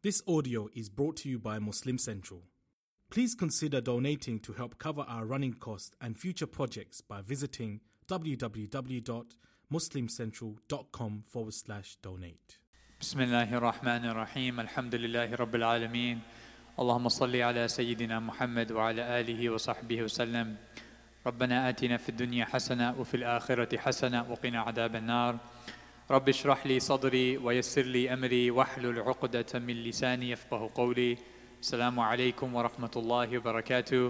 This audio is brought to you by Muslim Central. Please consider donating to help cover our running costs and future projects by visiting www.muslimcentral.com/donate. بسم الله الرحمن الرحيم الحمد لله رب العالمين اللهم صل على سيدنا محمد وعلى آله وصحبه وسلم ربنا آتنا في الدنيا حسنة وفي الآخرة حسنة وقنا عذاب النار رب اشرح لي صدري ويسر لي أمري واحلل عقدة من لساني يفقه قولي السلام عليكم ورحمة الله وبركاته.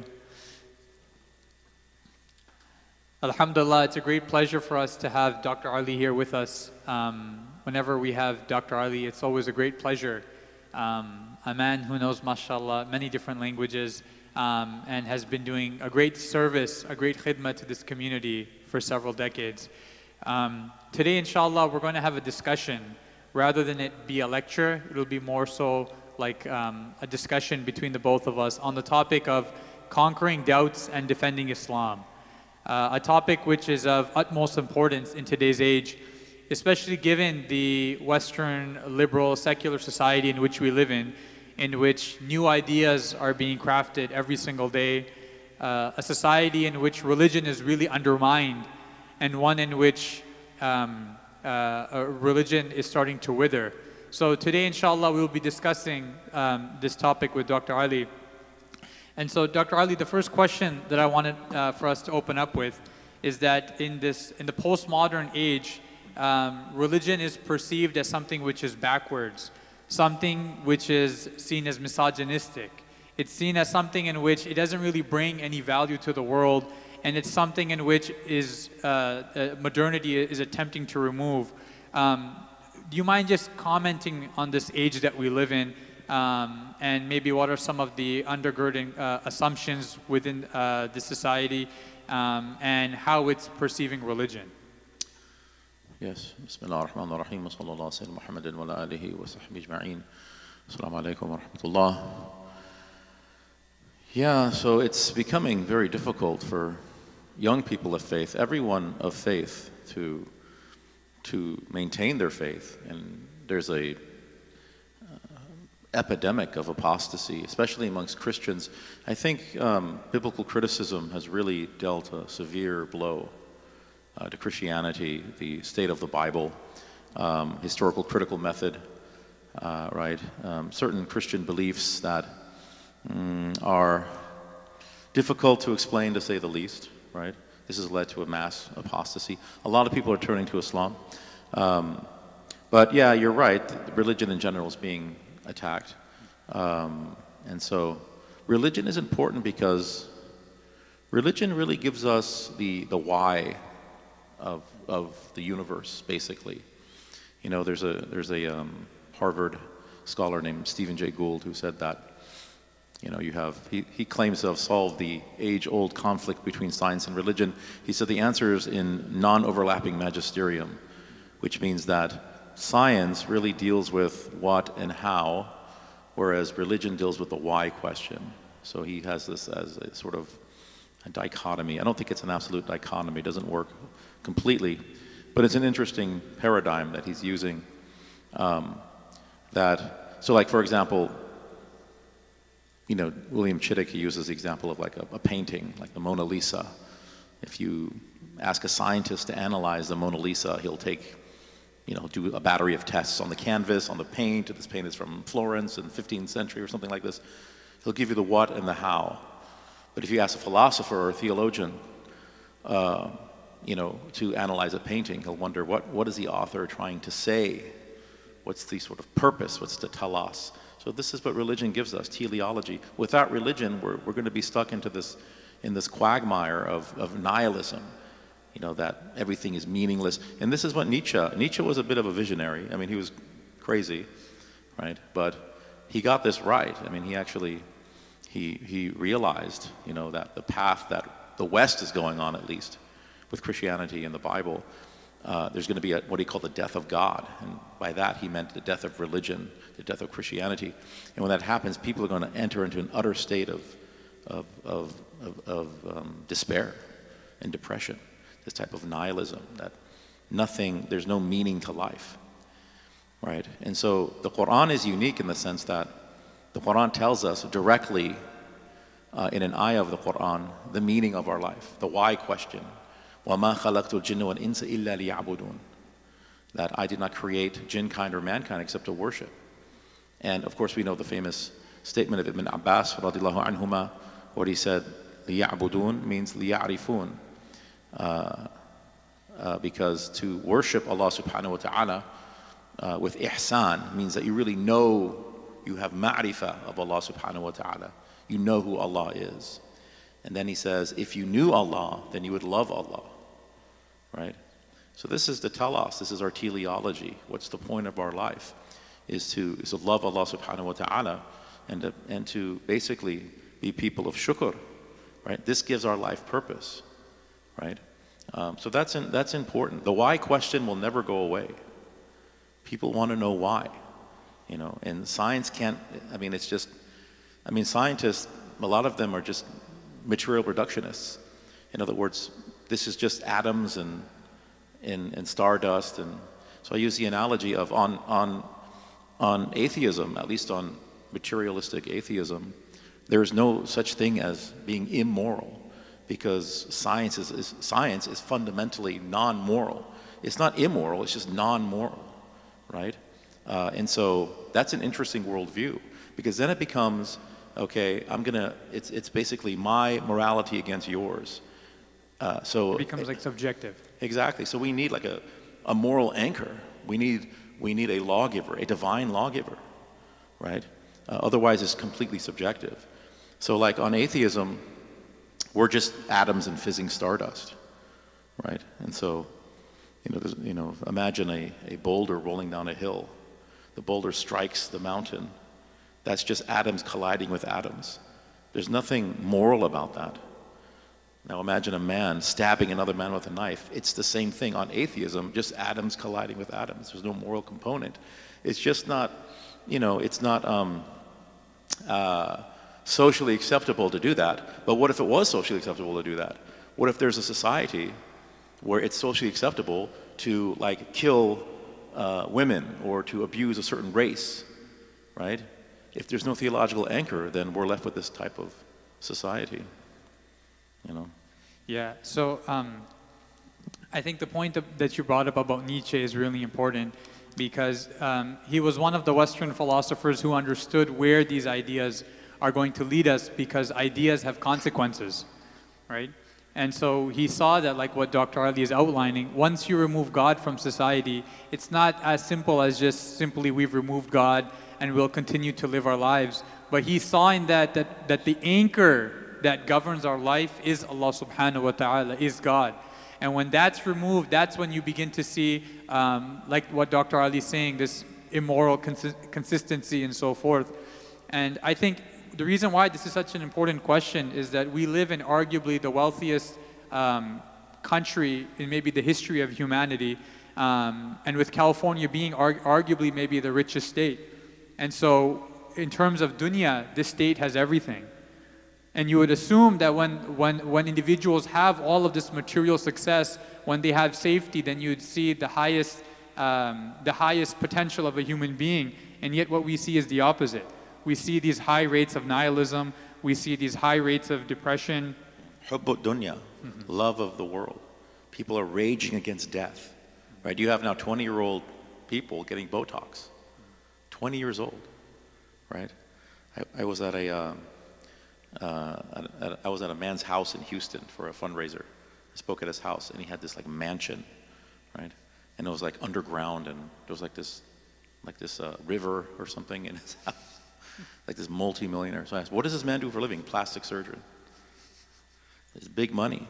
Alhamdulillah, it's a great pleasure for us to have Dr. Ali here with us. Whenever we have Dr. Ali, it's always a great pleasure. A man who knows, mashallah, many different languages and has been doing a great service, a great khidmah to this community for several decades. Today, inshallah, we're going to have a discussion. Rather than it be a lecture, it'll be more so like a discussion between the both of us on the topic of conquering doubts and defending Islam. A topic which is of utmost importance in today's age, especially given the Western liberal secular society in which we live in which new ideas are being crafted every single day, a society in which religion is really undermined, and one in which religion is starting to wither. So today, inshallah, we'll be discussing this topic with Dr. Ali. And so, Dr. Ali, the first question that I wanted for us to open up with is that in the postmodern age, religion is perceived as something which is backwards, something which is seen as misogynistic. It's seen as something in which it doesn't really bring any value to the world, and it's something in which is modernity is attempting to remove. Do you mind just commenting on this age that we live in, and maybe what are some of the undergirding assumptions within the society and how it's perceiving religion? Yes. Bismillah ar-Rahman ar-Rahim. Sallallahu alayhi wa Muhammadin wa ala alihi wa sahbihi ajma'in. Assalamu alaikum wa rahmatullah. Yeah, so it's becoming very difficult for young people of faith, everyone of faith, to maintain their faith. And there's a epidemic of apostasy, especially amongst Christians. I think biblical criticism has really dealt a severe blow to Christianity, the state of the Bible, historical critical method, right? Certain Christian beliefs that are difficult to explain, to say the least, right? This has led to a mass apostasy. A lot of people are turning to Islam. But yeah, you're right, religion in general is being attacked. And so religion is important because religion really gives us the why of the universe, basically. You know, there's a Harvard scholar named Stephen Jay Gould who said that, you know, he claims to have solved the age-old conflict between science and religion. He said the answer is in non-overlapping magisterium, which means that science really deals with what and how, whereas religion deals with the why question. So he has this as a sort of a dichotomy. I don't think it's an absolute dichotomy. It doesn't work completely, but it's an interesting paradigm that he's using. So like, for example, you know, William Chittick, he uses the example of like a painting, like the Mona Lisa. If you ask a scientist to analyze the Mona Lisa, he'll take, you know, do a battery of tests on the canvas, on the paint. This paint is from Florence in the 15th century or something like this. He'll give you the what and the how. But if you ask a philosopher or a theologian, you know, to analyze a painting, he'll wonder what is the author trying to say? What's the sort of purpose? What's the telos? So this is what religion gives us, teleology. Without religion, we're going to be stuck in this quagmire of nihilism, you know, that everything is meaningless. And this is what Nietzsche was a bit of a visionary. I mean, he was crazy, right? But he got this right. I mean, he actually, he realized, you know, that the path that the West is going on, at least, with Christianity and the Bible, there's going to be what he called the death of God. And by that, he meant the death of religion, the death of Christianity. And when that happens, people are going to enter into an utter state of despair and depression, this type of nihilism, that there's no meaning to life. right? And so the Quran is unique in the sense that the Quran tells us directly in an ayah of the Quran the meaning of our life, the why question. وَمَا خَلَقْتُ الْجِنَّ وَالْإِنسَ إِلَّا لِيَعْبُدُونَ. That I did not create jinn kind or mankind except to worship. And of course we know the famous statement of Ibn Abbas radiallahu anhuma, what he said, لِيَعْبُدُونَ means لِيَعْرِفُونَ. Because to worship Allah subhanahu wa ta'ala with ihsan means that you really know, you have ma'rifah of Allah subhanahu wa ta'ala. You know who Allah is. And then he says, if you knew Allah, then you would love Allah, right? So this is the telos, this is our teleology. What's the point of our life? Is to love Allah subhanahu wa ta'ala and to basically be people of shukr, right? This gives our life purpose, right? So that's important. The why question will never go away. People want to know why, you know, and science can't, scientists, a lot of them are just material reductionists. In other words, this is just atoms and stardust. And so I use the analogy of on atheism, at least on materialistic atheism, there is no such thing as being immoral, because science is fundamentally non-moral. It's not immoral, it's just non-moral, right? And so that's an interesting worldview, because then it becomes, okay, it's basically my morality against yours. So it becomes like subjective. Exactly. So we need like a moral anchor. We need a lawgiver, a divine lawgiver, right? Otherwise it's completely subjective. So like on atheism, we're just atoms and fizzing stardust, right? And so, imagine a boulder rolling down a hill. The boulder strikes the mountain. That's just atoms colliding with atoms. There's nothing moral about that. Now imagine a man stabbing another man with a knife. It's the same thing on atheism, just atoms colliding with atoms. There's no moral component. It's just not, it's not socially acceptable to do that. But what if it was socially acceptable to do that? What if there's a society where it's socially acceptable to like kill women or to abuse a certain race, right? If there's no theological anchor, then we're left with this type of society, Yeah, so I think the point that you brought up about Nietzsche is really important, because he was one of the Western philosophers who understood where these ideas are going to lead us, because ideas have consequences, right? And so he saw that, like what Dr. Ali is outlining, once you remove God from society, it's not as simple as just simply we've removed God and we'll continue to live our lives. But he saw in that the anchor that governs our life is Allah subhanahu wa ta'ala, is God. And when that's removed, that's when you begin to see, like what Dr. Ali is saying, this immoral consistency and so forth. And I think the reason why this is such an important question is that we live in arguably the wealthiest country in maybe the history of humanity, and with California being arguably maybe the richest state. And so in terms of dunya, this state has everything. And you would assume that when individuals have all of this material success, when they have safety, then you'd see the highest potential of a human being. And yet what we see is the opposite. We see these high rates of nihilism. We see these high rates of depression. Hubbu dunya, love of the world. People are raging against death, right? You have now 20-year-old people getting Botox, 20 years old, right? I was at a man's house in Houston for a fundraiser. I spoke at his house, and he had this like mansion, right? And it was like underground, and there was like this river or something in his house, like this multi-millionaire. So I asked, what does this man do for a living? Plastic surgeon. It's big money,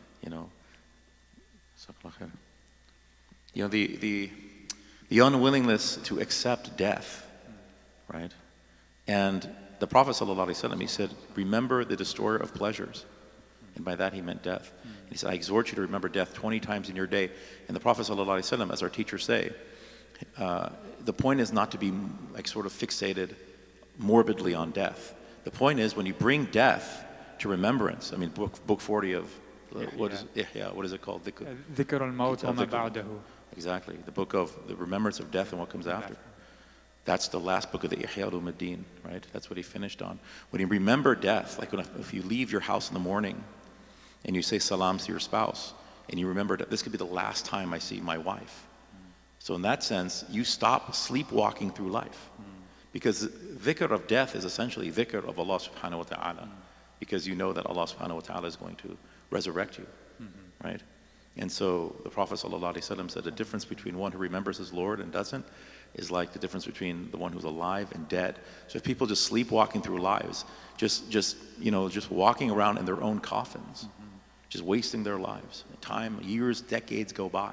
the unwillingness to accept death, right? And the Prophet ﷺ, he said, remember the destroyer of pleasures. And by that he meant death. And he said, I exhort you to remember death 20 times in your day. And the Prophet ﷺ, as our teachers say, the point is not to be like sort of fixated morbidly on death. The point is when you bring death to remembrance, I mean, book 40 of, what is it called? Dhikr al-Maut wa ma ba'dahu. exactly. The book of the remembrance of death and what comes after. That's the last book of the Ihya Ulumuddin, right? That's what he finished on. When you remember death, like if you leave your house in the morning and you say salams to your spouse, and you remember that this could be the last time I see my wife. So in that sense, you stop sleepwalking through life. Because dhikr of death is essentially dhikr of Allah subhanahu wa ta'ala. Because you know that Allah subhanahu wa ta'ala is going to resurrect you, right? And so the Prophet sallallahu alaihi wasallam said the difference between one who remembers his Lord and doesn't is like the difference between the one who's alive and dead. So if people just sleepwalking through lives, just walking around in their own coffins, just wasting their lives. Time, years, decades go by.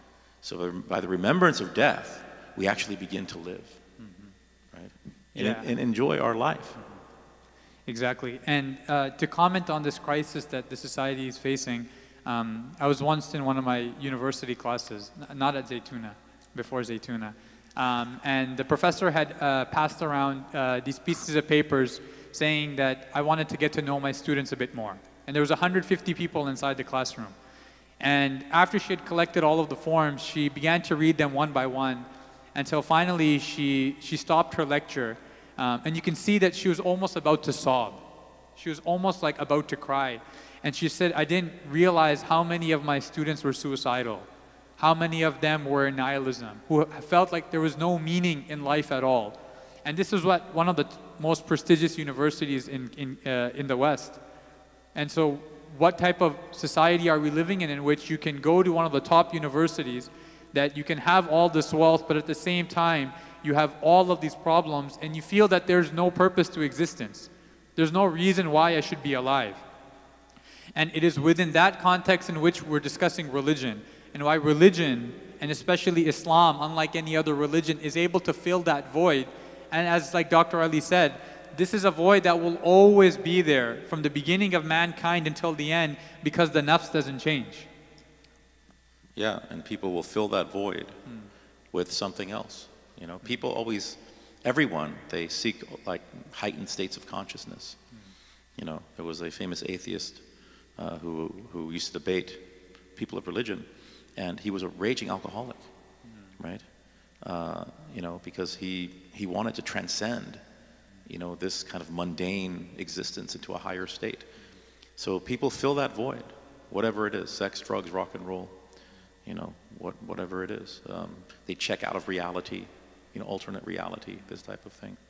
So by the remembrance of death, we actually begin to live, right? And enjoy our life. Exactly. And to comment on this crisis that the society is facing, I was once in one of my university classes, not at Zaytuna, before Zaytuna. And the professor had passed around these pieces of papers saying that I wanted to get to know my students a bit more. And there was 150 people inside the classroom. And after she had collected all of the forms, she began to read them one by one until finally she stopped her lecture. And you can see that she was almost about to sob. She was almost like about to cry. And she said, I didn't realize how many of my students were suicidal, how many of them were in nihilism, who felt like there was no meaning in life at all. And this is what one of the most prestigious universities in the West. And so what type of society are we living in which you can go to one of the top universities, that you can have all this wealth, but at the same time, you have all of these problems and you feel that there's no purpose to existence. There's no reason why I should be alive. And it is within that context in which we're discussing religion, and why religion, and especially Islam, unlike any other religion, is able to fill that void. And as like Dr. Ali said, this is a void that will always be there from the beginning of mankind until the end, because the nafs doesn't change. Yeah, and people will fill that void with something else. You know, people always, everyone, they seek like heightened states of consciousness. You know, there was a famous atheist who used to debate people of religion, and he was a raging alcoholic, right? You know, because he wanted to transcend, you know, this kind of mundane existence into a higher state. So people fill that void, whatever it is, sex, drugs, rock and roll, you know, whatever it is. They check out of reality, you know, alternate reality, this type of thing.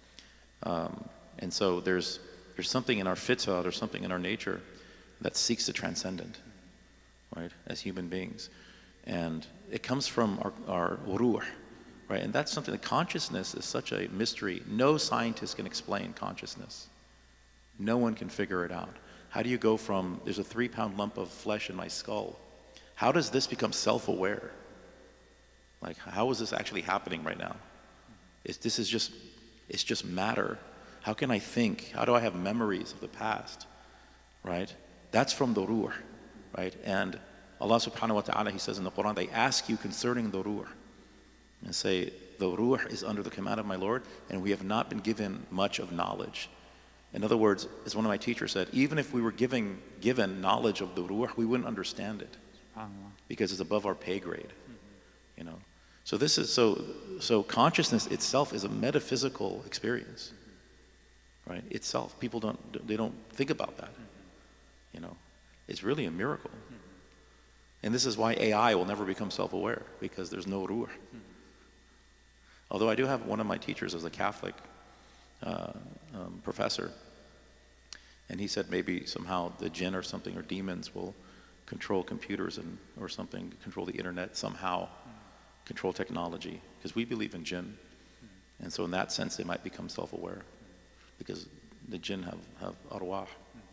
And so there's something in our fitrah, there's something in our nature that seeks the transcendent, right, as human beings. And it comes from our ruh, right? And that's something, that consciousness is such a mystery. No scientist can explain consciousness. No one can figure it out. How do you go from, there's a 3-pound lump of flesh in my skull. How does this become self-aware? Like, how is this actually happening right now? It's just matter. How can I think? How do I have memories of the past, right? That's from the ruh, right? And Allah subhanahu wa ta'ala, He says in the Quran, they ask you concerning the ruh, and say, the ruh is under the command of my Lord, and we have not been given much of knowledge. In other words, as one of my teachers said, even if we were given knowledge of the ruh, we wouldn't understand it, because it's above our pay grade, you know. So this is, so consciousness itself is a metaphysical experience, right? Itself, people don't think about that, you know. It's really a miracle. And this is why AI will never become self-aware, because there's no ruh. Although I do have one of my teachers as a Catholic professor, and he said maybe somehow the jinn or something, or demons, will control computers or something, control the internet somehow, control technology, because we believe in jinn. And so in that sense they might become self-aware, because the jinn have arwah.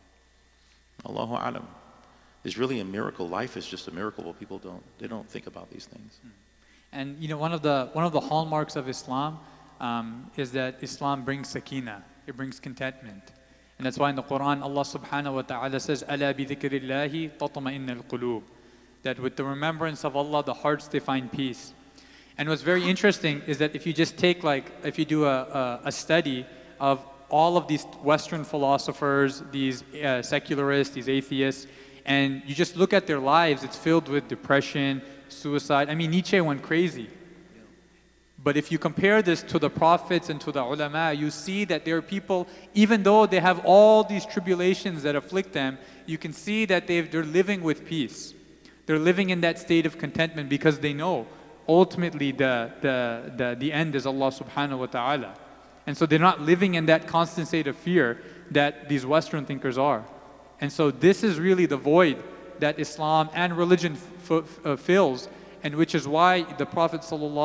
Allahu alam. It's really a miracle. Life is just a miracle, but people don't think about these things. And you know, one of the hallmarks of Islam is that Islam brings sakina. It brings contentment. And that's why in the Quran Allah subhanahu wa ta'ala says, "Ala bi dhikrillahi tatma'innul qulub." That with the remembrance of Allah, the hearts, they find peace. And what's very interesting is that if you just take, like, if you do a study of all of these Western philosophers, these secularists, these atheists, and you just look at their lives, it's filled with depression, suicide. I mean, Nietzsche went crazy. But if you compare this to the prophets and to the ulama, you see that there are people, even though they have all these tribulations that afflict them, you can see that they're living with peace. They're living in that state of contentment because they know ultimately the end is Allah subhanahu wa ta'ala. And so they're not living in that constant state of fear that these Western thinkers are. And so this is really the void that Islam and religion fills, and which is why the Prophet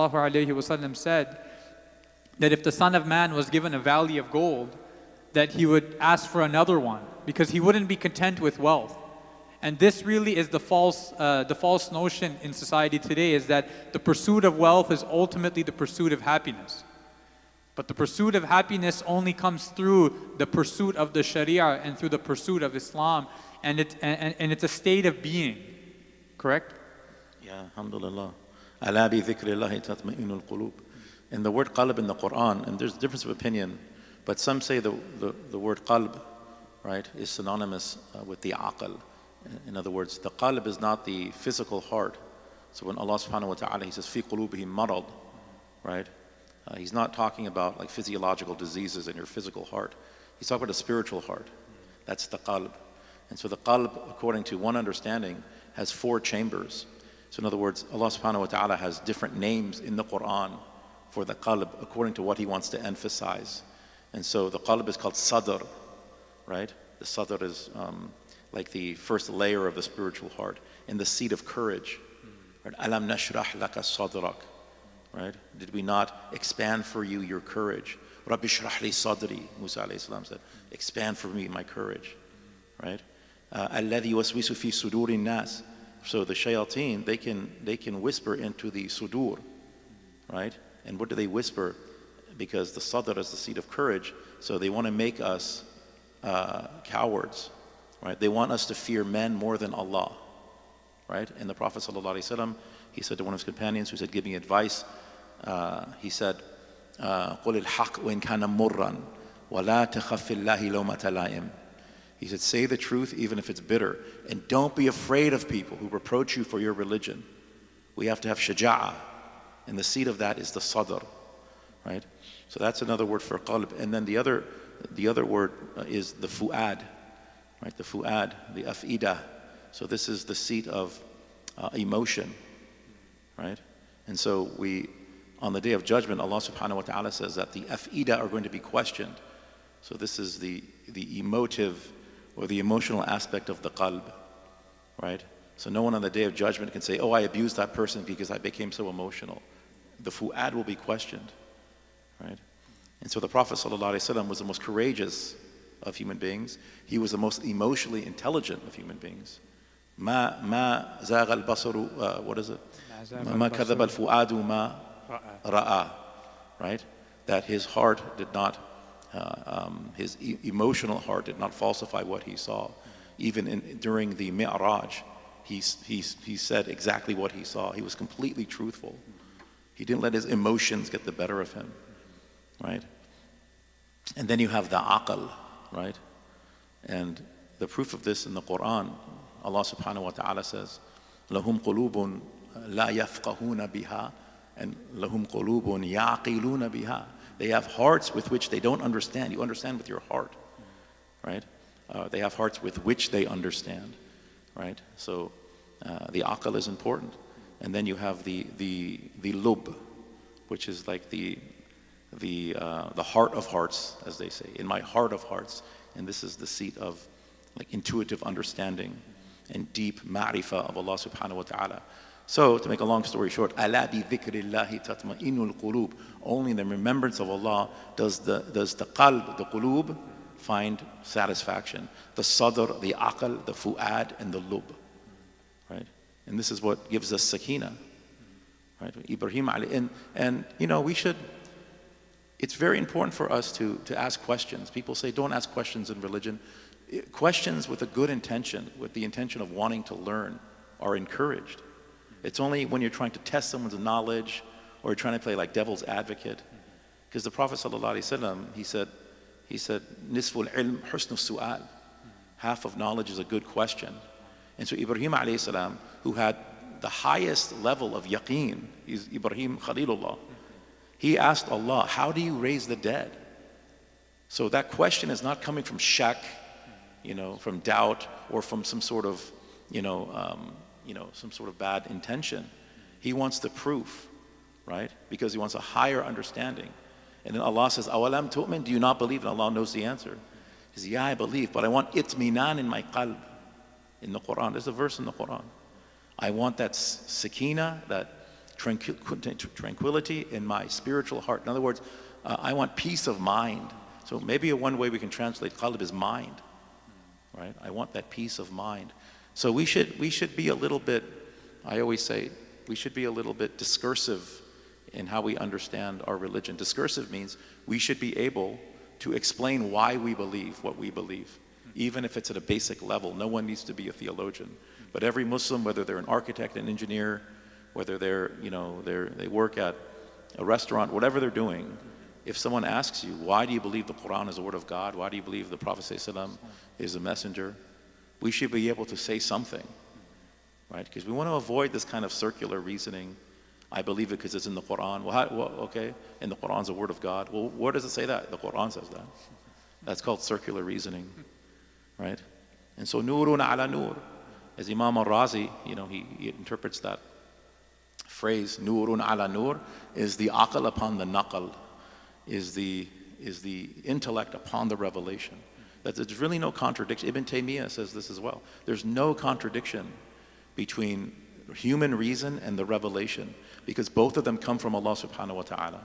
ﷺ said that if the Son of Man was given a valley of gold, that he would ask for another one, because he wouldn't be content with wealth. And this really is the false notion in society today, is that the pursuit of wealth is ultimately the pursuit of happiness. But the pursuit of happiness only comes through the pursuit of the Sharia and through the pursuit of Islam, and it's a state of being. Correct? Yeah, alhamdulillah. Ala bi dhikrillahi tatma'innul qulub. And the word qalb in the Quran, and there's a difference of opinion, but some say the word qalb, right, is synonymous with the aql. In other words, the qalb is not the physical heart. So when Allah subhanahu wa ta'ala, He says, fi qulubihim marad, right? He's not talking about like physiological diseases in your physical heart. He's talking about a spiritual heart. That's the qalb. And so the qalb, according to one understanding, has 4 chambers. So in other words, Allah subhanahu wa ta'ala has different names in the Quran for the qalb according to what He wants to emphasize. And so the qalb is called sadr, right? The sadr is like the first layer of the spiritual heart, and the seat of courage. Right? Alam nashrah laka sadrak. Right? Did we not expand for you your courage? Rabbi shrah li sadri, Musa alayhi salam said, expand for me my courage. Right? Alladhi waswisu fi suduri nas. So the shayateen, they can whisper into the sudur. Right? And what do they whisper? Because the sadr is the seat of courage, so they want to make us cowards. Right? They want us to fear men more than Allah. Right? And the Prophet ﷺ, he said to one of his companions who said, giving advice, he said, قُلِ الْحَقِّ وَإِنْ كَانَ مُرًّا وَلَا تَخَفِ اللَّهِ لَوْمَةَ لَائِمٍ. He said, say the truth even if it's bitter, and don't be afraid of people who reproach you for your religion. We have to have shaja'ah, and the seat of that is the sadr. Right? So that's another word for qalb. And then the other word is the fu'ad. Right? The fu'ad, the af'idah. So this is the seat of emotion, right? And so on the Day of Judgment, Allah subhanahu wa ta'ala says that the af'idah are going to be questioned. So this is the emotive or the emotional aspect of the qalb, right? So no one on the Day of Judgment can say, oh, I abused that person because I became so emotional. The fu'ad will be questioned, right? And so the Prophet ﷺ was the most courageous of human beings. He was the most emotionally intelligent of human beings. ما زاغ البصر what is it? ما كذب الفؤاد ما رأى. Right? That his heart did not, his emotional heart did not falsify what he saw. Even during the Mi'raj, he said exactly what he saw. He was completely truthful. He didn't let his emotions get the better of him. Right? And then you have the aql, right? And the proof of this in the Quran, Allah subhanahu wa ta'ala says, لَهُمْ قُلُوبٌ لَا يَفْقَهُونَ بِهَا and لَهُمْ قُلُوبٌ يَعْقِلُونَ بِهَا. They have hearts with which they don't understand. You understand with your heart, right? They have hearts with which they understand, right? So the aql is important. And then you have the lub, which is like the heart of hearts, as they say, in my heart of hearts. And this is the seat of like intuitive understanding and deep ma'rifah of Allah subhanahu wa ta'ala. So to make a long story short, ala bi dhikrillahi tatma'innul qulub. Only in the remembrance of Allah does the qalb, the qulub, find satisfaction. The sadr, the aql, the fu'ad, and the lub. Right? And this is what gives us sakina. Right? Ibrahim alayhi, and you know, it's very important for us to ask questions. People say don't ask questions in religion. Questions with a good intention, with the intention of wanting to learn, are encouraged. It's only when you're trying to test someone's knowledge or you're trying to play like devil's advocate. Because the Prophet ﷺ, he said, Nisful ilm husnul su'al. Half of knowledge is a good question. And so Ibrahim alayhi salam, who had the highest level of yaqeen is Ibrahim Khalilullah. He asked Allah, how do you raise the dead? So that question is not coming from shak, from doubt, or from some sort of, some sort of bad intention. He wants the proof, right? Because he wants a higher understanding. And then Allah says, Awalam tu'min, do you not believe? And Allah knows the answer. He says, yeah, I believe, but I want itminan in my qalb. In the Quran, there's a verse in the Quran. I want that sakina, that tranquility in my spiritual heart. In other words, I want peace of mind. So maybe one way we can translate qalb is mind, right? I want that peace of mind. So we should be a little bit, I always say, we should be a little bit discursive in how we understand our religion. Discursive means we should be able to explain why we believe what we believe, even if it's at a basic level. No one needs to be a theologian, but every Muslim, whether they're an architect, an engineer, whether they work at a restaurant, whatever they're doing, if someone asks you, why do you believe the Quran is the word of God? Why do you believe the Prophet ﷺ is a messenger? We should be able to say something, right? Because we want to avoid this kind of circular reasoning. I believe it because it's in the Quran. Okay, and the Quran's the word of God. Well, where does it say that? The Quran says that. That's called circular reasoning, right? And so, nurun ala nur, as Imam al-Razi, he interprets that phrase, nurun ala nur, is the aql upon the naql, is the intellect upon the revelation. That there's really no contradiction. Ibn Taymiyyah says this as well. There's no contradiction between human reason and the revelation, because both of them come from Allah subhanahu wa ta'ala.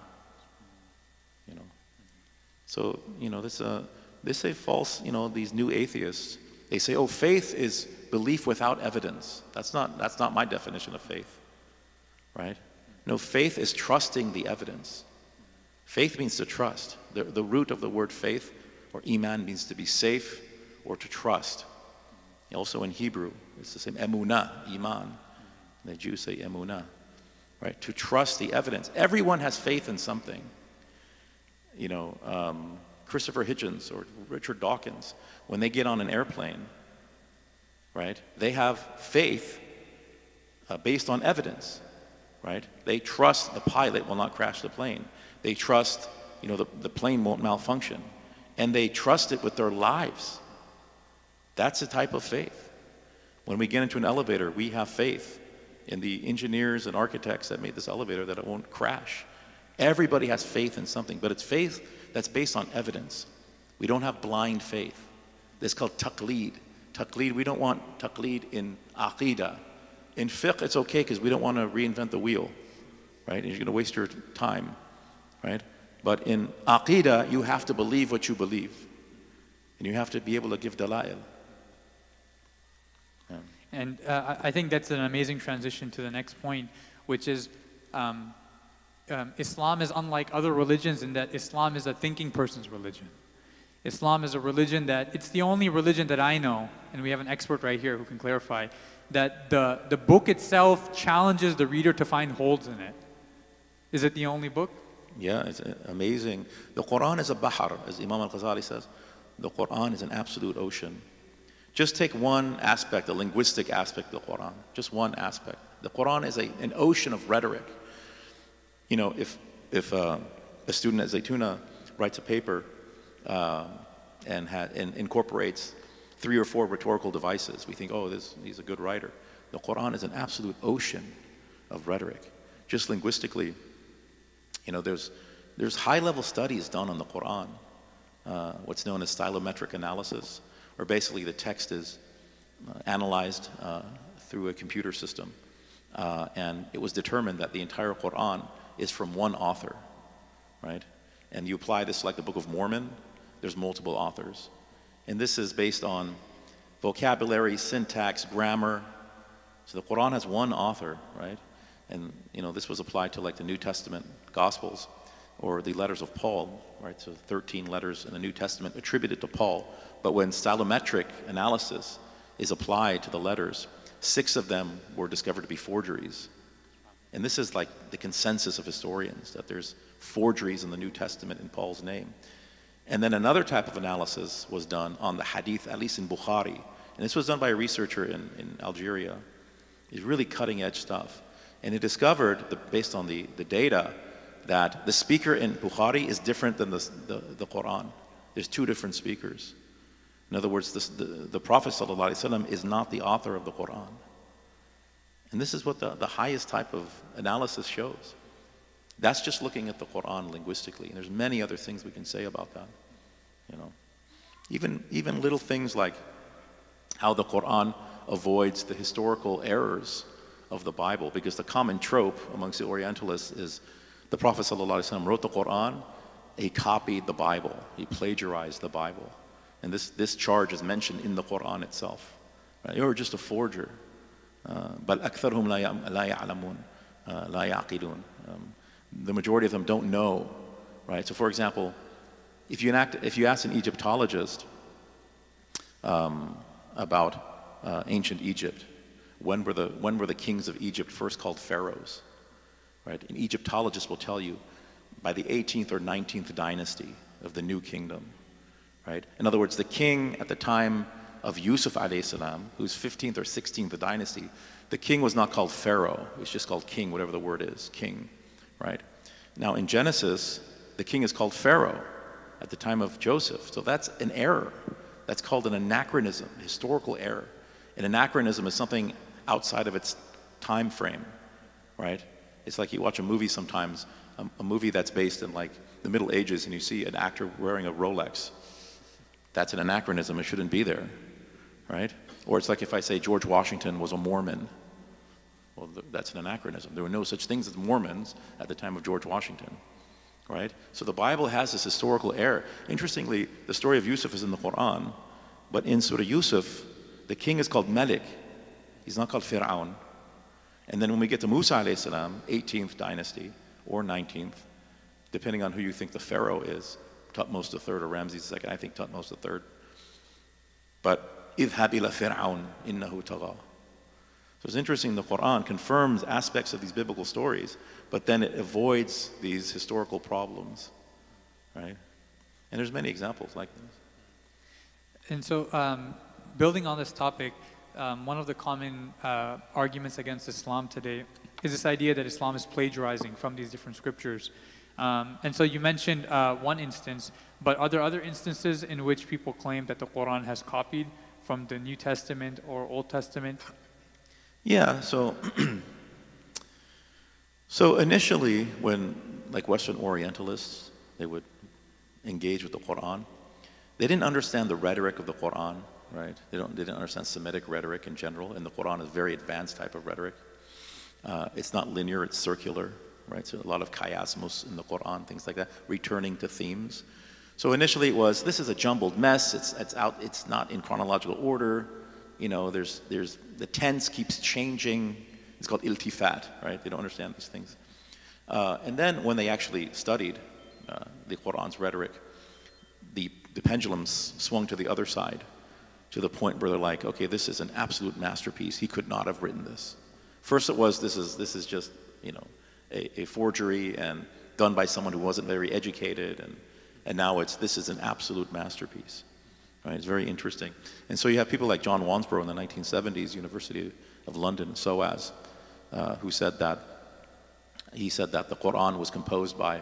So, this is false, these new atheists, they say, oh, faith is belief without evidence. That's not my definition of faith, right? No, faith is trusting the evidence. Faith means to trust. The root of the word faith or iman means to be safe or to trust. Also in Hebrew, it's the same, emunah, iman. The Jews say emunah, right? To trust the evidence. Everyone has faith in something. Christopher Hitchens or Richard Dawkins, when they get on an airplane, right? They have faith based on evidence, right? They trust the pilot will not crash the plane. They trust, the plane won't malfunction. And they trust it with their lives. That's a type of faith. When we get into an elevator, we have faith in the engineers and architects that made this elevator that it won't crash. Everybody has faith in something, but it's faith that's based on evidence. We don't have blind faith. This is called taqleed. Taqleed, we don't want taqleed in aqidah. In fiqh, it's okay because we don't want to reinvent the wheel, right? You're going to waste your time, right? But in aqidah, you have to believe what you believe. And you have to be able to give dalail. Yeah. And I think that's an amazing transition to the next point, which is Islam is unlike other religions in that Islam is a thinking person's religion. Islam is a religion that, it's the only religion that I know, and we have an expert right here who can clarify, that the book itself challenges the reader to find holes in it. Is it the only book? Yeah, it's amazing. The Quran is a bahar, as Imam al-Ghazali says. The Quran is an absolute ocean. Just take one aspect, the linguistic aspect of the Quran, just one aspect. The Quran is an ocean of rhetoric. If a student at Zaytuna writes a paper and incorporates 3 or 4 rhetorical devices, we think, oh, he's a good writer. The Quran is an absolute ocean of rhetoric. Just linguistically, there's high-level studies done on the Quran, what's known as stylometric analysis, where basically the text is analyzed through a computer system. And it was determined that the entire Quran is from one author, right? And you apply this like the Book of Mormon, there's multiple authors. And this is based on vocabulary, syntax, grammar. So the Quran has one author, right? And this was applied to like the New Testament Gospels or the letters of Paul, right? So 13 letters in the New Testament attributed to Paul. But when stylometric analysis is applied to the letters, 6 of them were discovered to be forgeries. And this is like the consensus of historians, that there's forgeries in the New Testament in Paul's name. And then another type of analysis was done on the hadith, at least in Bukhari. And this was done by a researcher in Algeria. It's really cutting edge stuff. And they discovered, based on the data, that the speaker in Bukhari is different than the Quran. There's two different speakers. In other words, the Prophet ﷺ is not the author of the Quran. And this is what the highest type of analysis shows. That's just looking at the Quran linguistically. And there's many other things we can say about that. Even little things like how the Quran avoids the historical errors of the Bible, because the common trope amongst the Orientalists is the Prophet ﷺ wrote the Quran, he copied the Bible, he plagiarized the Bible. And this charge is mentioned in the Quran itself. Right? You're just a forger. بَلْ أَكْثَرْهُمْ لَا يَعْلَمُونَ لَا يَعْقِلُونَ. The majority of them don't know. Right? So for example, if you ask an Egyptologist about ancient Egypt, when were the kings of Egypt first called pharaohs? Right? An Egyptologist will tell you by the 18th or 19th dynasty of the New Kingdom. Right? In other words, the king at the time of Yusuf alayhi salam, who's 15th or 16th dynasty, the king was not called pharaoh. It's just called king, whatever the word is, king. Right? Now in Genesis, the king is called Pharaoh at the time of Joseph. So that's an error. That's called an anachronism, historical error. An anachronism is something outside of its time frame, right? It's like you watch a movie sometimes, a movie that's based in like the Middle Ages, and you see an actor wearing a Rolex. That's an anachronism. It shouldn't be there, right? Or it's like if I say George Washington was a Mormon. Well, that's an anachronism. There were no such things as Mormons at the time of George Washington, right? So the Bible has this historical error. Interestingly, the story of Yusuf is in the Quran, but in Surah Yusuf, the king is called Malik. He's not called Fir'aun. And then when we get to Musa alayhi salam, 18th dynasty or 19th, depending on who you think the pharaoh is, Thutmose III or Ramses II, I think Thutmose III. But idhab ila Fir'aun innahu tagha. So it's interesting, the Quran confirms aspects of these biblical stories, but then it avoids these historical problems, right? And there's many examples like this. And so, building on this topic, one of the common arguments against Islam today is this idea that Islam is plagiarizing from these different scriptures. And so you mentioned one instance, but are there other instances in which people claim that the Quran has copied from the New Testament or Old Testament? Yeah, so initially when like Western Orientalists, they would engage with the Quran, they didn't understand the rhetoric of the Quran, right? They didn't understand Semitic rhetoric in general, and the Quran is a very advanced type of rhetoric. It's not linear, it's circular, right? So a lot of chiasmus in the Quran, things like that, returning to themes. So initially it was, this is a jumbled mess, it's not in chronological order, there's the tense keeps changing. It's called iltifat, right? They don't understand these things. And then when they actually studied the Quran's rhetoric, the pendulum swung to the other side, to the point where they're like, okay, this is an absolute masterpiece. He could not have written this. First it was, this is just, a forgery and done by someone who wasn't very educated, and now this is an absolute masterpiece. Right? It's very interesting. And so you have people like John Wansbrough in the 1970s, University of London, SOAS, who said that the Quran was composed by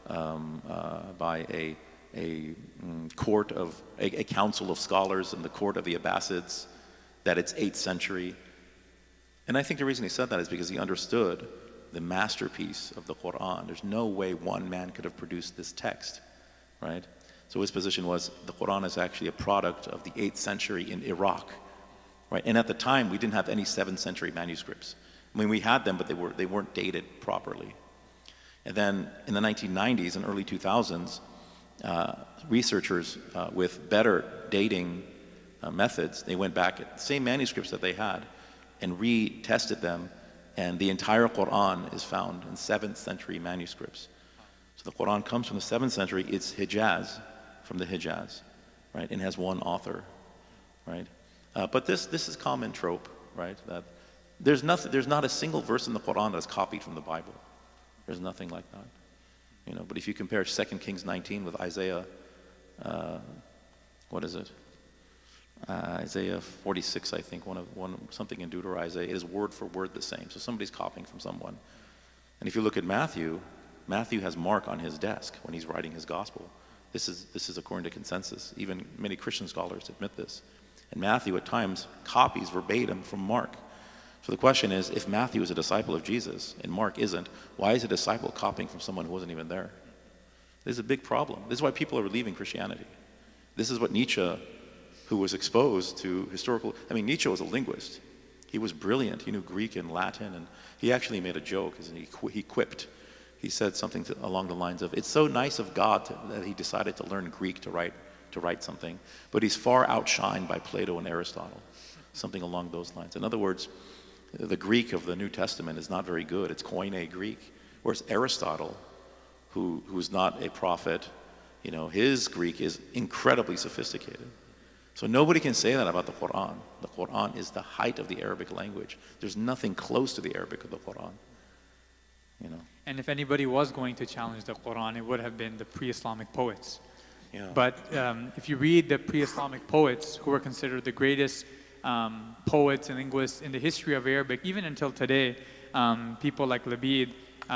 a court of a council of scholars in the court of the Abbasids, that it's 8th century. And I think the reason he said that is because he understood the masterpiece of the Quran. There's no way one man could have produced this text, right? So his position was the Quran is actually a product of the 8th century in Iraq, right? And at the time, we didn't have any 7th century manuscripts. I mean, we had them, but they weren't dated properly. And then in the 1990s and early 2000s, researchers with better dating methods, they went back at the same manuscripts that they had and retested them, and the entire Quran is found in 7th century manuscripts. So the Quran comes from the 7th century, it's Hijaz, from the Hijaz, right? And has one author, right? But this is common trope, right? That there's not a single verse in the Quran that's copied from the Bible. There's nothing like that, But if you compare 2 Kings 19 with Isaiah, what is it? Isaiah 46, I think, something in Deuteronomy, it is word for word the same. So somebody's copying from someone. And if you look at Matthew, Matthew has Mark on his desk when he's writing his gospel. This is according to consensus. Even many Christian scholars admit this. And Matthew at times copies verbatim from Mark. So the question is, if Matthew is a disciple of Jesus and Mark isn't, why is a disciple copying from someone who wasn't even there? This is a big problem. This is why people are leaving Christianity. This is what Nietzsche, who was exposed to historical, Nietzsche was a linguist. He was brilliant. He knew Greek and Latin, and he actually made a joke. He quipped. He said something along the lines of, it's so nice of God that he decided to learn Greek to write something, but he's far outshined by Plato and Aristotle. Something along those lines. In other words, the Greek of the New Testament is not very good. It's Koine Greek. Whereas Aristotle, who's not a prophet, his Greek is incredibly sophisticated. So nobody can say that about the Quran. The Quran is the height of the Arabic language. There's nothing close to the Arabic of the Quran. And if anybody was going to challenge the Quran, it would have been the pre-Islamic poets. Yeah. But if you read the pre-Islamic poets, who were considered the greatest poets and linguists in the history of Arabic, even until today, people like Labid.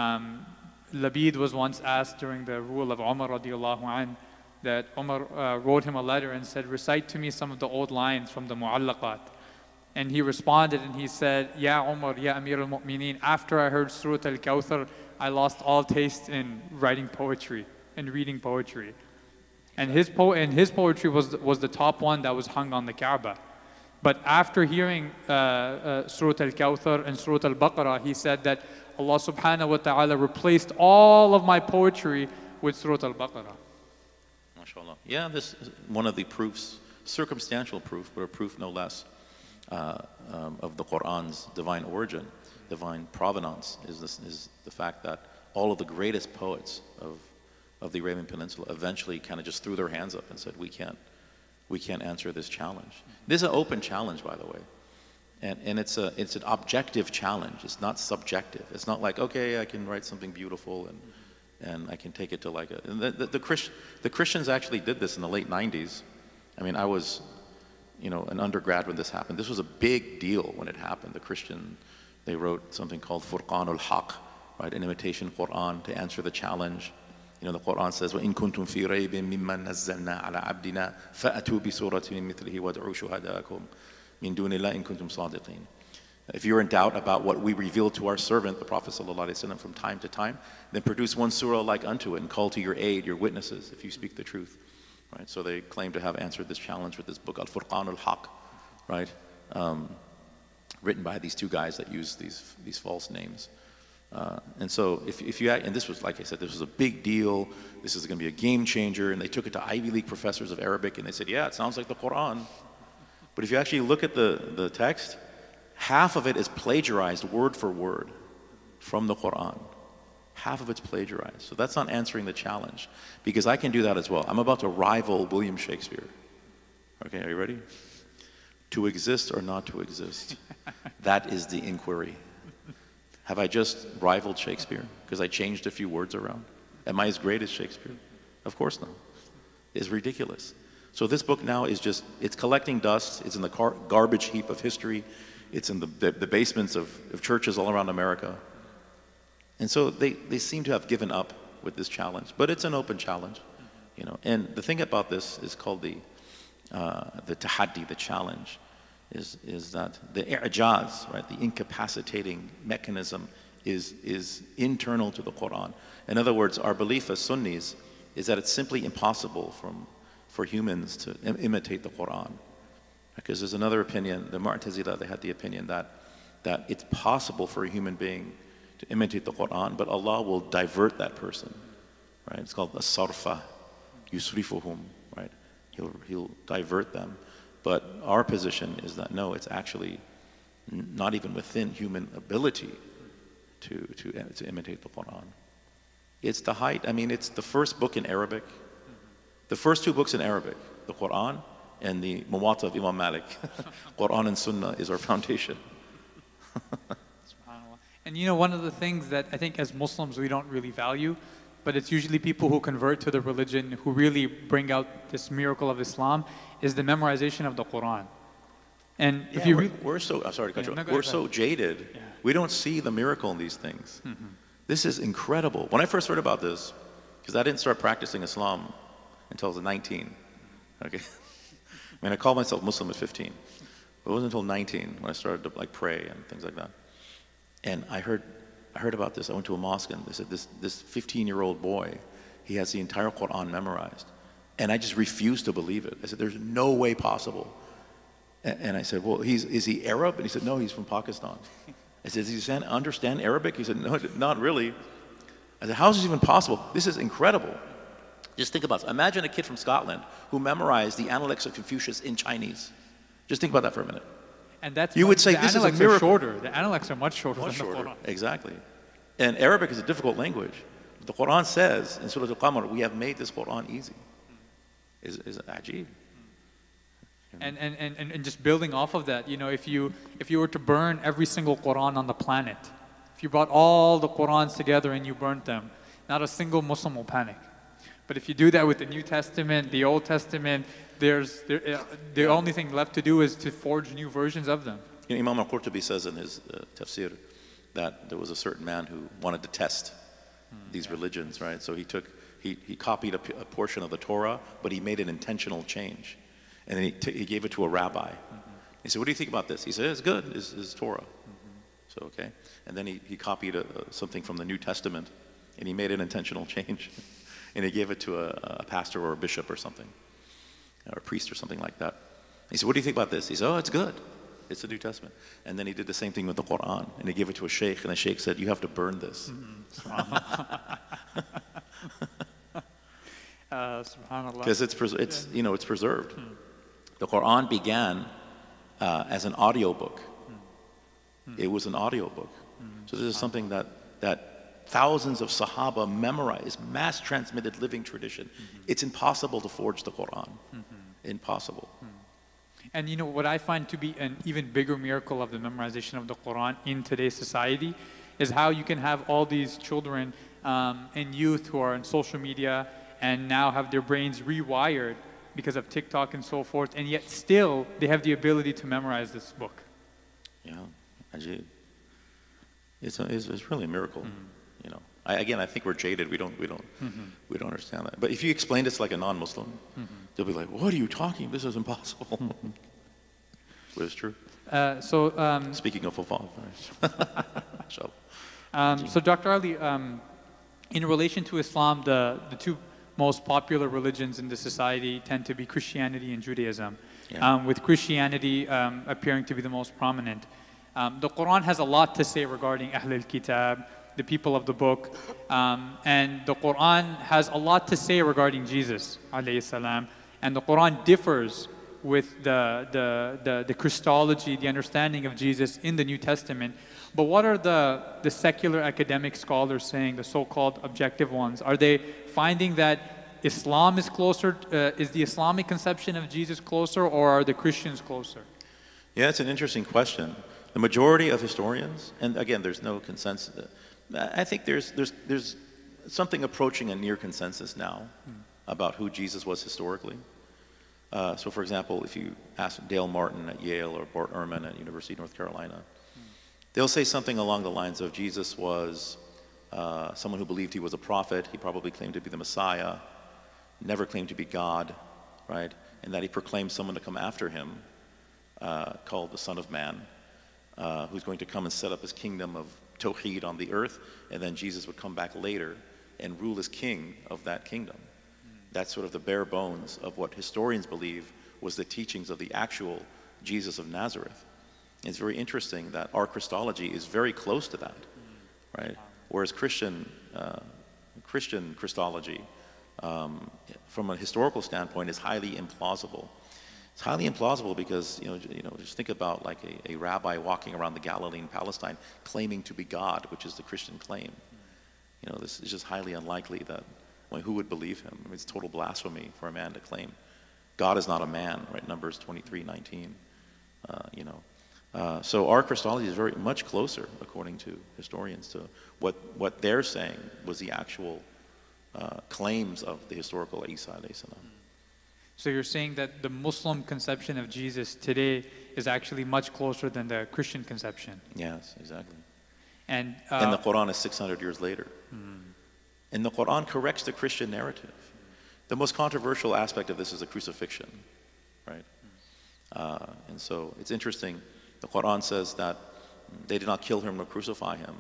Labid was once asked during the rule of Umar radiallahu anh, that Umar wrote him a letter and said, recite to me some of the old lines from the Mu'allaqat. And he responded and he said, Ya Umar, Ya Amir al-Mu'mineen, after I heard Surah Al-Kawthar, I lost all taste in writing poetry and reading poetry. And his poetry was the top one that was hung on the Kaaba. But after hearing Surah Al-Kawthar and Surah Al-Baqarah, he said that Allah subhanahu wa ta'ala replaced all of my poetry with Surah Al-Baqarah. MashaAllah. Yeah, this is one of the proofs, circumstantial proof, but a proof no less, of the Quran's divine origin, divine provenance, is the fact that all of the greatest poets of the Arabian Peninsula eventually kind of just threw their hands up and said, we can't answer this challenge. This is an open challenge, by the way. And it's an objective challenge. It's not subjective. It's not like, okay, I can write something beautiful and I can take it to like a... The Christians actually did this in the late 90s. I was an undergrad when this happened. This was a big deal when it happened. They wrote something called Furqan al-Haq, right, an imitation Quran to answer the challenge. The Quran says, وَإِن كُنْتُمْ فِي رَيْبٍ مِمَّا نَزَّلْنَا عَلَى عَبْدِنَا فَأْتُوا بِسُورَةٍ مِّن مِثْلِهِ وَادْعُوا شُهَدَاءَكُمْ مِن دُونِ اللَّهِ إِن كُنْتُمْ صَادِقِينَ. If you're in doubt about what we reveal to our servant, the Prophet ﷺ, from time to time, then produce one surah like unto it and call to your aid your witnesses if you speak the truth. Right? So they claim to have answered this challenge with this book, Al-Furqan al-Haq, right? Written by these two guys that use these false names. And so and this was, like I said, this was a big deal. This is going to be a game changer. And they took it to Ivy League professors of Arabic and they said, yeah, it sounds like the Quran. But if you actually look at the text, half of it is plagiarized word for word from the Quran. Half of it's plagiarized. So that's not answering the challenge, because I can do that as well. I'm about to rival William Shakespeare. Okay, are you ready? To exist or not to exist, that is the inquiry. Have I just rivaled Shakespeare because I changed a few words around? Am I as great as Shakespeare? Of course not. It's ridiculous. So this book now is it's collecting dust. It's in the garbage heap of history. It's in the basements of churches all around America. And so they seem to have given up with this challenge. But it's an open challenge, And the thing about this is called the tahaddi, the challenge, is that the i'jaz, right, the incapacitating mechanism is internal to the Quran. In other words, our belief as Sunnis is that it's simply impossible for humans to imitate the Quran. Because there's another opinion, the Mu'tazila, they had the opinion that it's possible for a human being to imitate the Quran, but Allah will divert that person, right? It's called as-sarfa, yusrifuhum, right? He'll divert them. But our position is that no, it's actually not even within human ability to imitate the Quran. It's the height. It's the first book in Arabic. The first two books in Arabic, the Quran and the Muwatta of Imam Malik. Quran and Sunnah is our foundation. And one of the things that I think as Muslims we don't really value but it's usually people who convert to the religion who really bring out this miracle of Islam, is the memorization of the Quran. And if you we're so, I'm sorry to cut you no, off. go We're ahead. so jaded. Yeah. We don't see the miracle in these things. This is incredible. When I first heard about this, because I didn't start practicing Islam until I was 19. Okay. I mean, I called myself Muslim at 15. But it wasn't until 19 when I started to like pray and things like that. And I heard about this. I went to a mosque and they said this 15-year-old boy, he has the entire Quran memorized. And I just refused to believe it. I said, there's no way possible. And I said, well, is he Arab? And he said, no, he's from Pakistan. I said, does he understand Arabic? He said, no, not really. I said, how is this even possible? This is incredible. Just think about it. Imagine a kid from Scotland who memorized the Analects of Confucius in Chinese. Just think about that for a minute. And that's You would say the this is a Analects are miracle. shorter. The Analects are much shorter Much than the shorter. Quran. Exactly. And Arabic is a difficult language. The Quran says in Surah Al-Qamar, we have made this Quran easy. Is ajib. And just building off of that, you know, if you were to burn every single Quran on the planet, if you brought all the Qurans together and you burnt them, not a single Muslim will panic. But if you do that with the New Testament, the Old Testament, the only thing left to do is to forge new versions of them. You know, Imam al-Qurtubi says in his tafsir that there was a certain man who wanted to test these religions, right? So he copied a portion of the Torah, but he made an intentional change. And then he gave it to a rabbi. He said, what do you think about this? He said, it's good, it's Torah. So, okay. And then he copied something from the New Testament, and he made an intentional change. And he gave it to a pastor or a bishop or something, or a priest or something like that. He said, what do you think about this? He said, oh, it's good. It's the New Testament. And then he did the same thing with the Quran, and he gave it to a sheikh, and the sheikh said, you have to burn this. Subhanallah. Because it's preserved. The Quran began as an audiobook. It was an audiobook. So this is something that thousands of Sahaba memorized, mass transmitted living tradition. It's impossible to forge the Quran. Impossible. And you know what I find to be an even bigger miracle of the memorization of the Quran in today's society is how you can have all these children and youth who are on social media and now have their brains rewired because of TikTok and so forth, and yet still they have the ability to memorize this book. Yeah, ajib. It's really a miracle. You know, I think we're jaded. We don't understand that. But if you explain this like a non-Muslim, they'll be like, "What are you talking? This is impossible." But it's true. Speaking of football, so Dr. Ali, in relation to Islam, the two most popular religions in the society tend to be Christianity and Judaism, with Christianity appearing to be the most prominent. The Quran has a lot to say regarding Ahl al-Kitab, the people of the book, and the Quran has a lot to say regarding Jesus, alayhi salam, and the Quran differs with the Christology, the understanding of Jesus in the New Testament. But what are the secular academic scholars saying, the so-called objective ones? Are they finding that Islam is closer, is the Islamic conception of Jesus closer, or are the Christians closer? Yeah, it's an interesting question. The majority of historians, and again, there's no consensus. I think there's something approaching a near consensus now about who Jesus was historically. So for example, if you ask Dale Martin at Yale or Bart Ehrman at University of North Carolina, they'll say something along the lines of Jesus was someone who believed he was a prophet. He probably claimed to be the Messiah, never claimed to be God, right? And that he proclaimed someone to come after him called the Son of Man, who's going to come and set up his kingdom of Tawheed on the earth, and then Jesus would come back later and rule as king of that kingdom. That's sort of the bare bones of what historians believe was the teachings of the actual Jesus of Nazareth. It's very interesting that our Christology is very close to that, right? Whereas Christian Christology, from a historical standpoint, is highly implausible. It's highly implausible because just think about like a rabbi walking around the Galilee in Palestine claiming to be God, which is the Christian claim. This is just highly unlikely that. Who would believe him? I mean, it's total blasphemy for a man to claim God is not a man, right? Numbers 23:19. So our Christology is very much closer, according to historians, to what they're saying was the actual claims of the historical Isa alayhi salam. So you're saying that the Muslim conception of Jesus today is actually much closer than the Christian conception. Yes, exactly. And the Quran is 600 years later. And the Quran corrects the Christian narrative. The most controversial aspect of this is the crucifixion, right? And so it's interesting. The Quran says that they did not kill him nor crucify him,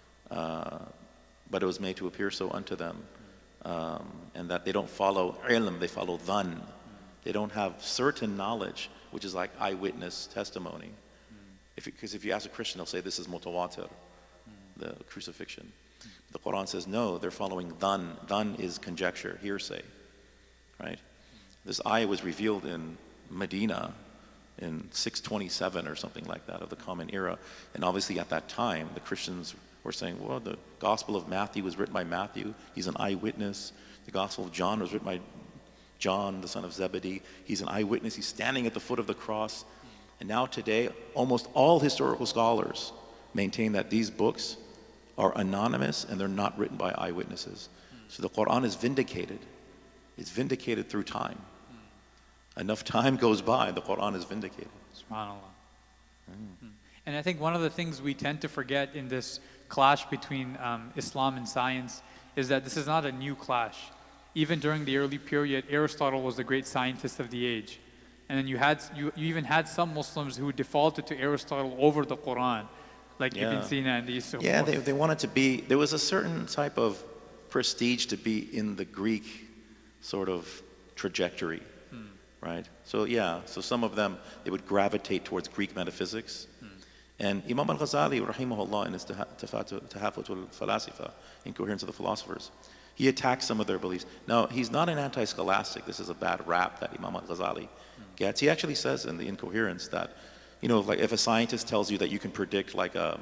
but it was made to appear so unto them. And that they don't follow ilm, they follow dhan. They don't have certain knowledge, which is like eyewitness testimony. Because if you ask a Christian, they'll say this is mutawatir, the crucifixion. The Quran says no, they're following dhan. Dhan is conjecture, hearsay, right? This ayah was revealed in Medina in 627 or something like that of the Common Era. And obviously at that time, the Christians were saying, well, the Gospel of Matthew was written by Matthew. He's an eyewitness. The Gospel of John was written by John, the son of Zebedee. He's an eyewitness. He's standing at the foot of the cross. And now today, almost all historical scholars maintain that these books are anonymous and they're not written by eyewitnesses. So the Quran is vindicated. It's vindicated through time. Enough time goes by, the Quran is vindicated. SubhanAllah. And I think one of the things we tend to forget in this clash between Islam and science is that this is not a new clash. Even during the early period, Aristotle was the great scientist of the age. And then you even had some Muslims who defaulted to Aristotle over the Quran, like Ibn Sina and these. Yeah, they wanted to be, there was a certain type of prestige to be in the Greek sort of trajectory, right? So so some of them, they would gravitate towards Greek metaphysics. And Imam al-Ghazali, rahimahullah, in his Tahafut al-Falasifa, Incoherence of the Philosophers, he attacks some of their beliefs. Now, he's not an anti-scholastic. This is a bad rap that Imam al-Ghazali gets. He actually says in the Incoherence that, you know, like if a scientist tells you that you can predict like an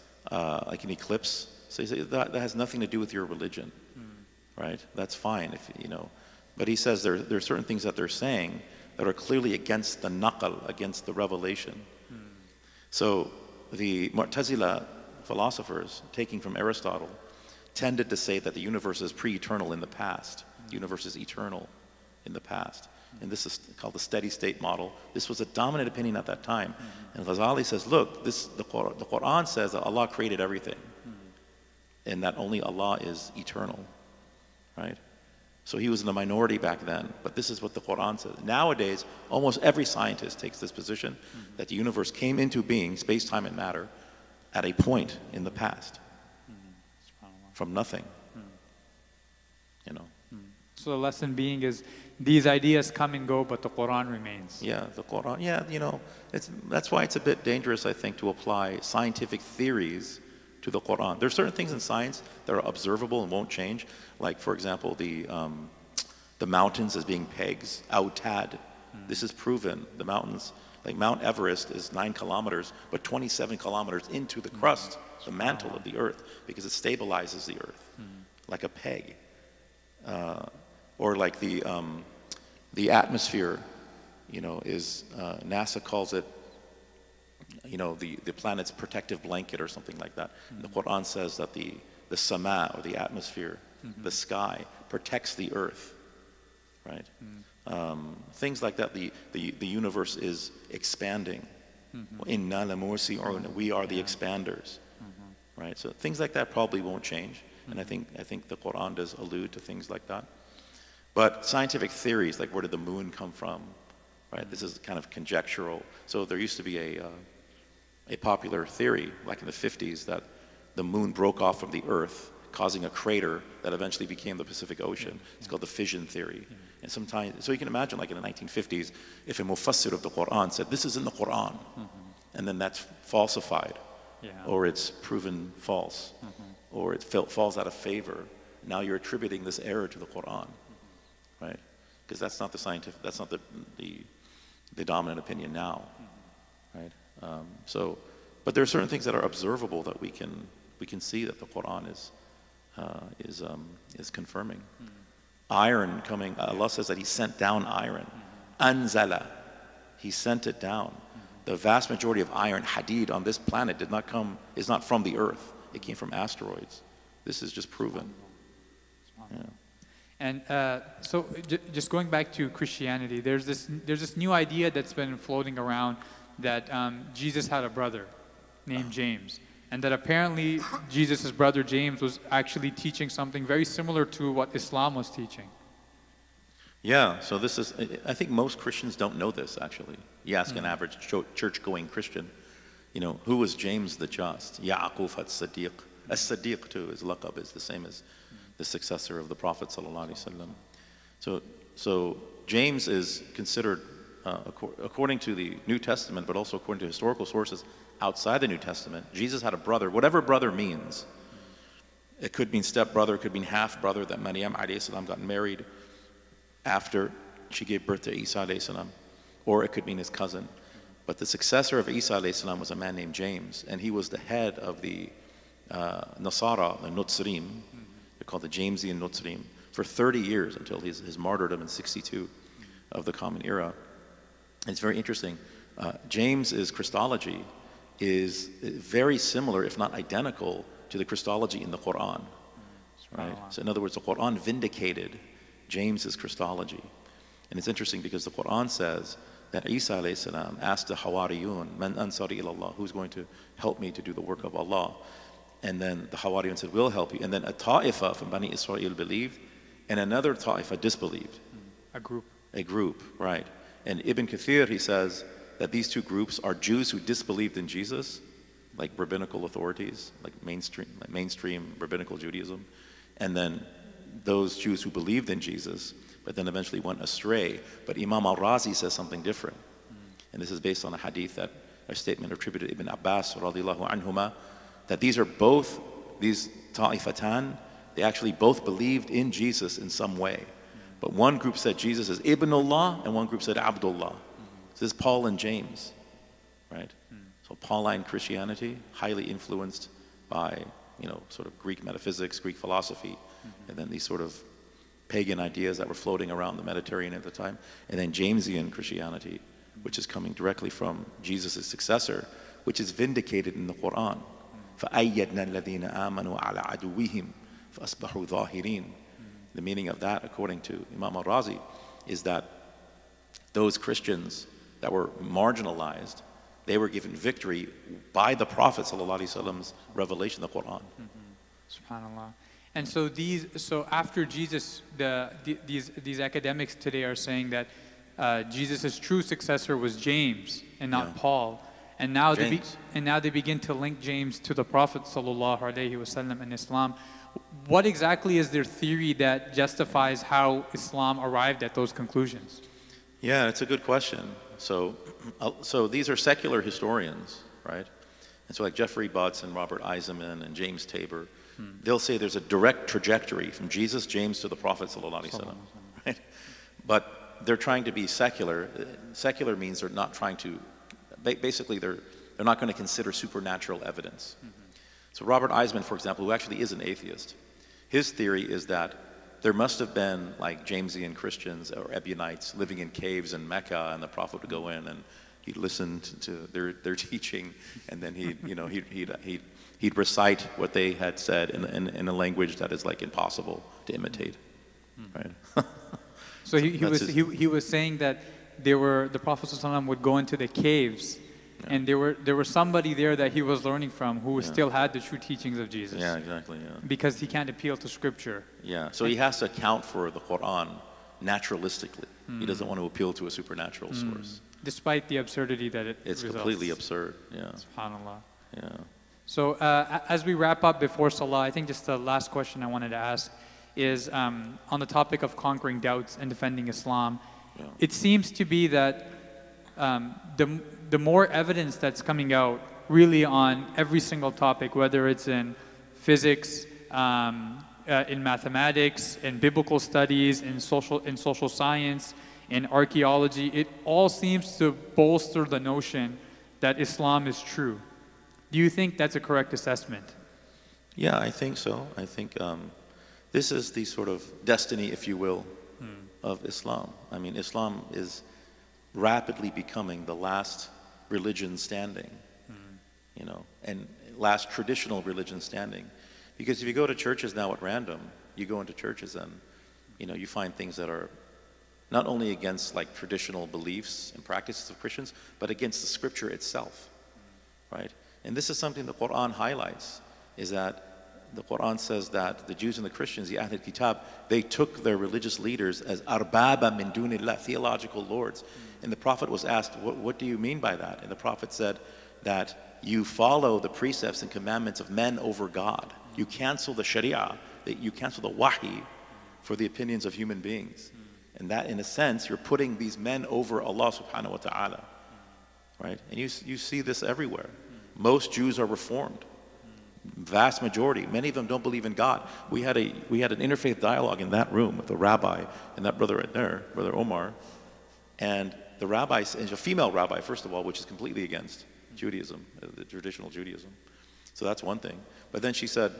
eclipse, so he says that has nothing to do with your religion, right? That's fine, if you know. But he says there are certain things that they're saying that are clearly against the naqal, against the revelation. So the Mu'tazila philosophers, taking from Aristotle, tended to say that the universe is pre-eternal in the past. The universe is eternal in the past. And this is called the steady state model. This was a dominant opinion at that time. And Ghazali says, look, the Quran says that Allah created everything. And that only Allah is eternal, right? So he was in the minority back then, but this is what the Quran says. Nowadays, almost every scientist takes this position that the universe came into being, space, time, and matter, at a point in the past, from nothing, you know. So the lesson being is these ideas come and go, but the Quran remains. Yeah, the Quran, you know, that's why it's a bit dangerous, I think, to apply scientific theories to the Quran. There are certain things in science that are observable and won't change. Like, for example, the mountains as being pegs, autad. This is proven. The mountains, like Mount Everest is 9 kilometers, but 27 kilometers into the crust, the mantle of the earth, because it stabilizes the earth, like a peg. Or like the atmosphere, you know, is, NASA calls it, you know, the planet's protective blanket or something like that. The Quran says that the sama, or the atmosphere, the sky, protects the earth, right? Things like that. The universe is expanding. Inna lamursi'un, we are the expanders, right? So things like that probably won't change, and I think the Quran does allude to things like that. But scientific theories, like where did the moon come from, right? This is kind of conjectural. So there used to be a popular theory, like in the 50s, that the moon broke off from the earth, causing a crater that eventually became the Pacific Ocean. It's called the fission theory. And sometimes, so you can imagine, like in the 1950s, if a mufassir of the Quran said, this is in the Quran, and then that's falsified, or it's proven false, or it falls out of favor. Now you're attributing this error to the Quran, right? Because that's not the scientific, that's not the dominant opinion now, right? But there are certain things that are observable that we can see that the Quran is confirming. Iron coming, Allah says that He sent down iron. Anzala, He sent it down. The vast majority of iron, hadid, on this planet is not from the earth. It came from asteroids. This is just proven. Yeah. And so, just going back to Christianity, there's this new idea that's been floating around that Jesus had a brother named James, and that apparently Jesus' brother James was actually teaching something very similar to what Islam was teaching. Yeah, so this is, I think most Christians don't know this, actually. You ask an average church-going Christian, you know, who was James the Just? Ya'qub as-Siddiq. As-Siddiq too, his laqab is the same as the successor of the Prophet sallallahu alaihi wasallam. So James is considered, according to the New Testament, but also according to historical sources outside the New Testament, Jesus had a brother, whatever brother means. It could mean stepbrother, it could mean half-brother, that Maryam alayhi salam got married after she gave birth to Isa alayhi salam, or it could mean his cousin. But the successor of Isa alayhi salam was a man named James, and he was the head of the Nasara, the Nutzrim, they're called the Jamesian Nutzrim, for 30 years until his martyrdom in 62 of the Common Era. And it's very interesting. James's Christology is very similar, if not identical, to the Christology in the Quran. Right? So in other words, the Quran vindicated James's Christology. And it's interesting because the Quran says that Isa alayhi salam asked the Hawariyun, Man ansari ilallah, who's going to help me to do the work of Allah? And then the Hawariyun said, we'll help you. And then a ta'ifa from Bani Israel believed, and another ta'ifa disbelieved. A group. A group, right. And Ibn Kathir, he says that these two groups are Jews who disbelieved in Jesus, like rabbinical authorities, like mainstream rabbinical Judaism, and then those Jews who believed in Jesus, but then eventually went astray. But Imam al-Razi says something different. And this is based on a hadith, that a statement attributed to Ibn Abbas radiallahu anhuma, that these ta'ifatan, they actually both believed in Jesus in some way. But one group said Jesus is Ibnullah, and one group said Abdullah. So this is Paul and James, right? So Pauline Christianity, highly influenced by, you know, sort of Greek metaphysics, Greek philosophy, and then these sort of pagan ideas that were floating around the Mediterranean at the time. And then Jamesian Christianity, which is coming directly from Jesus' successor, which is vindicated in the Quran. فَأَيَّدْنَا الَّذِينَ آمَنُوا عَلَىٰ عَدُوِّهِمْ فَأَصْبَحُوا ظَاهِرِينَ. The meaning of that, according to Imam al-Razi, is that those Christians that were marginalized, they were given victory by the Prophet ﷺ's revelation, the Quran. SubhanAllah. And so after Jesus, these academics today are saying that Jesus' true successor was James and not Paul. And now they begin to link James to the Prophet ﷺ in Islam. What exactly is their theory that justifies how Islam arrived at those conclusions? Yeah, it's a good question. So these are secular historians, right? And so like Jeffrey Butts and Robert Eisenman and James Tabor, they'll say there's a direct trajectory from Jesus, James to the Prophet ﷺ, right? But they're trying to be secular. Secular means they're not trying to, basically they're not going to consider supernatural evidence. So Robert Eisman, for example, who actually is an atheist, his theory is that there must have been like Jamesian Christians or Ebionites living in caves in Mecca, and the Prophet would go in and he'd listen to their teaching, and then he'd recite what they had said in a language that is like impossible to imitate, right? So he was saying that the Prophet ﷺ would go into the caves. Yeah. And there was somebody there that he was learning from who still had the true teachings of Jesus. Yeah, exactly. Yeah. Because he can't appeal to Scripture. Yeah, so he has to account for the Quran naturalistically. He doesn't want to appeal to a supernatural source. Despite the absurdity that it's results. Completely absurd. Yeah. SubhanAllah. Yeah. So as we wrap up before Salah, I think just the last question I wanted to ask is on the topic of conquering doubts and defending Islam. Yeah. It seems to be that the more evidence that's coming out really on every single topic, whether it's in physics, in mathematics, in biblical studies, in social science, in archaeology, it all seems to bolster the notion that Islam is true. Do you think that's a correct assessment? Yeah, I think so. I think this is the sort of destiny, if you will, of Islam. I mean, Islam is rapidly becoming the last religion standing, you know, and last traditional religion standing. Because if you go to churches now at random, you go into churches and you find things that are not only against like traditional beliefs and practices of Christians, but against the scripture itself, right? And this is something the Quran highlights, is that the Quran says that the Jews and the Christians, the Ahlul Kitab, they took their religious leaders as arbaba min dunillah, theological lords. And the Prophet was asked, what do you mean by that? And the Prophet said that you follow the precepts and commandments of men over God. You cancel the Sharia, you cancel the wahi for the opinions of human beings. And that, in a sense, you're putting these men over Allah subhanahu wa ta'ala, right? And you see this everywhere. Most Jews are reformed. Vast majority. Many of them don't believe in God. We had an interfaith dialogue in that room with the rabbi and that brother right there, Brother Omar. And the rabbi, is a female rabbi, first of all, which is completely against Judaism, the traditional Judaism. So that's one thing. But then she said,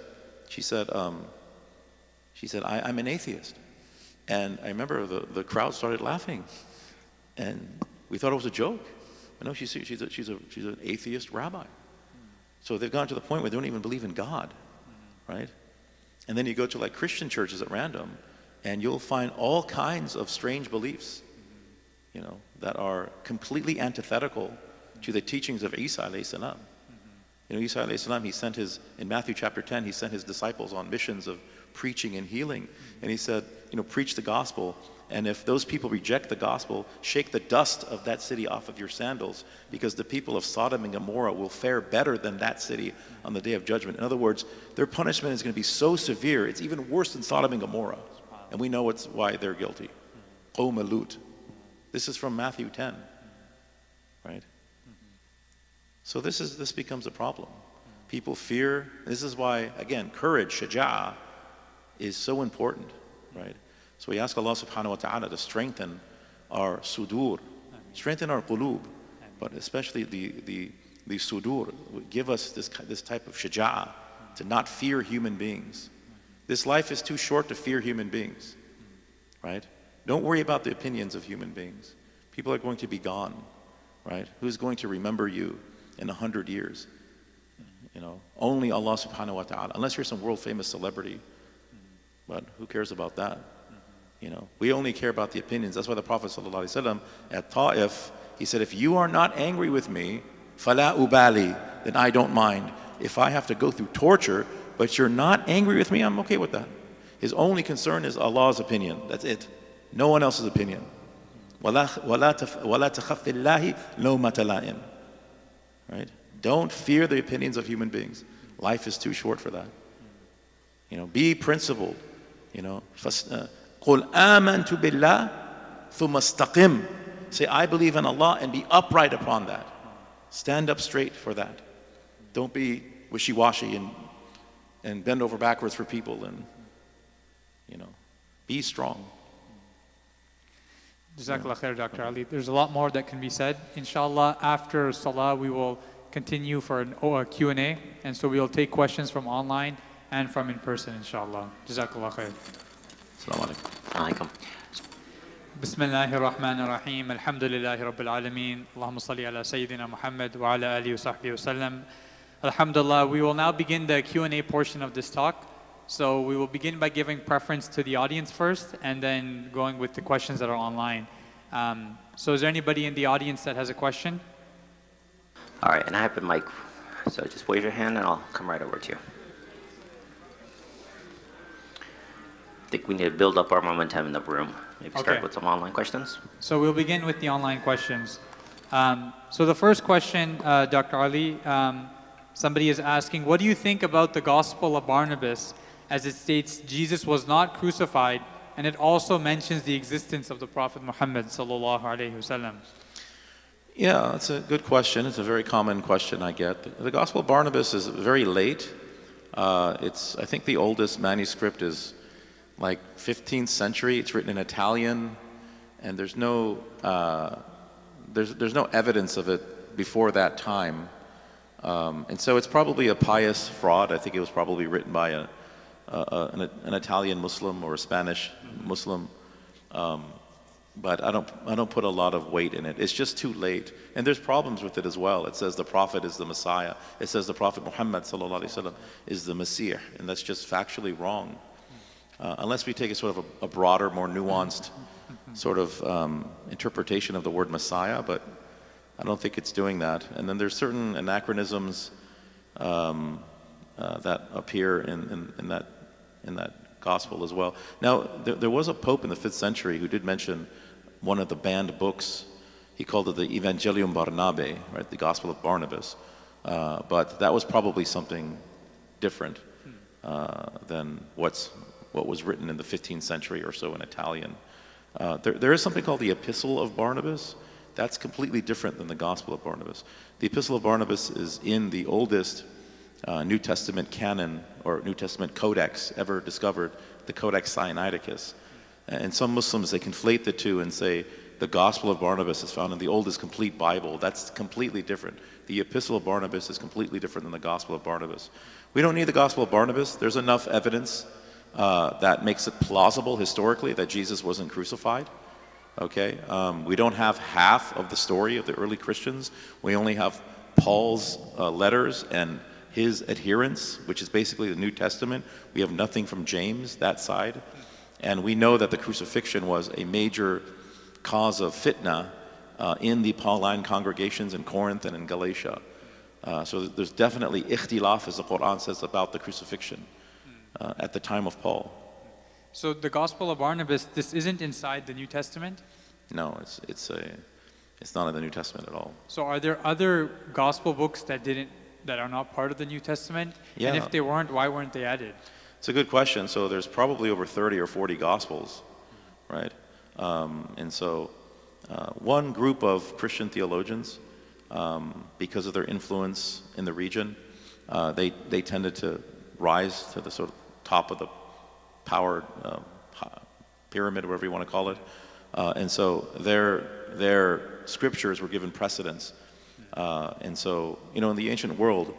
I'm an atheist. And I remember the crowd started laughing. And we thought it was a joke. But no, she's an atheist rabbi. So they've gone to the point where they don't even believe in God, right? And then you go to like Christian churches at random, and you'll find all kinds of strange beliefs, that are completely antithetical to the teachings of Isa alayhi salam. Isa alayhi salam, in Matthew chapter 10, he sent his disciples on missions of preaching and healing. And he said, preach the gospel. And if those people reject the gospel, shake the dust of that city off of your sandals, because the people of Sodom and Gomorrah will fare better than that city on the day of judgment. In other words, their punishment is going to be so severe, it's even worse than Sodom and Gomorrah. And we know why they're guilty. Qawm Lut. This is from Matthew 10, right? So this becomes a problem. People fear. This is why, again, courage, shaja'ah, is so important, right? So we ask Allah subhanahu wa ta'ala to strengthen our sudur, strengthen our qulub, but especially the sudur. Give us this type of shaja'ah to not fear human beings. This life is too short to fear human beings, right? Don't worry about the opinions of human beings. People are going to be gone, right? Who's going to remember you in 100 years? Only Allah subhanahu wa ta'ala, unless you're some world famous celebrity. But who cares about that? We only care about the opinions. That's why the Prophet ﷺ at Ta'if, he said, if you are not angry with me, فَلَا ubali, then I don't mind. If I have to go through torture, but you're not angry with me, I'm okay with that. His only concern is Allah's opinion. That's it. No one else's opinion. وَلَا تَخَفِّ اللَّهِ لَوْمَةَ لَائِمٍ. Right? Don't fear the opinions of human beings. Life is too short for that. Be principled. قُلْ آمَنْتُ بِاللَّهِ ثُمَّ اسْتَقِمْ. Say, I believe in Allah, and be upright upon that. Stand up straight for that. Don't be wishy-washy and bend over backwards for people, and be strong. Jazakallah khair, Dr. Ali. There's a lot more that can be said. Inshallah, after Salah, we will continue for a Q&A, and so we'll take questions from online and from in person, inshallah. Jazakallah khair. Assalamu alaikum. Bismillahir Rahmanir Rahim. Alhamdulillahi Rabbil Alameen. Allahumma salli ala Sayyidina Muhammad wa ala alihi wa sahbihi wa sallam. Alhamdulillah, we will now begin the Q&A portion of this talk. So we will begin by giving preference to the audience first, and then going with the questions that are online. So is there anybody in the audience that has a question? All right, and I have a mic, so just wave your hand and I'll come right over to you. I think we need to build up our momentum in the room. Maybe start with some online questions. So we'll begin with the online questions. So the first question, Dr. Ali, somebody is asking, what do you think about the Gospel of Barnabas, as it states Jesus was not crucified, and it also mentions the existence of the Prophet Muhammad sallallahu alaihi wasallam? Yeah, that's a good question. It's a very common question I get. The Gospel of Barnabas is very late. I think the oldest manuscript is like 15th century. It's written in Italian, and there's no evidence of it before that time. And so it's probably a pious fraud. I think it was probably written by an Italian Muslim or a Spanish Muslim. But I don't put a lot of weight in it. It's just too late. And there's problems with it as well. It says the Prophet is the Messiah. It says the Prophet Muhammad sallallahu alaihi wasallam is the Messiah, and that's just factually wrong. unless we take a sort of a broader, more nuanced sort of interpretation of the word Messiah, but I don't think it's doing that. And then there's certain anachronisms that appear in that gospel as well. Now, there was a pope in the 5th century who did mention one of the banned books. He called it the Evangelium Barnabe, right, the Gospel of Barnabas. But that was probably something different than what was written in the 15th century or so in Italian. There is something called the Epistle of Barnabas. That's completely different than the Gospel of Barnabas. The Epistle of Barnabas is in the oldest New Testament canon or New Testament codex ever discovered, the Codex Sinaiticus. And some Muslims, they conflate the two and say the Gospel of Barnabas is found in the oldest complete Bible. That's completely different. The Epistle of Barnabas is completely different than the Gospel of Barnabas. We don't need the Gospel of Barnabas. There's enough evidence that makes it plausible historically that Jesus wasn't crucified. Okay, we don't have half of the story of the early Christians. We only have Paul's letters and his adherents, which is basically the New Testament. We have nothing from James, that side. And we know that the crucifixion was a major cause of fitna in the Pauline congregations in Corinth and in Galatia. So there's definitely ikhtilaf, as the Quran says, about the crucifixion at the time of Paul. So the Gospel of Barnabas, this isn't inside the New Testament? No, it's not in the New Testament at all. So are there other gospel books that are not part of the New Testament? Yeah. And if they weren't, why weren't they added? It's a good question. So there's probably over 30 or 40 Gospels, right? And so one group of Christian theologians, because of their influence in the region, they tended to rise to the sort of top of the power pyramid, whatever you want to call it. And so their scriptures were given precedence. And so, in the ancient world,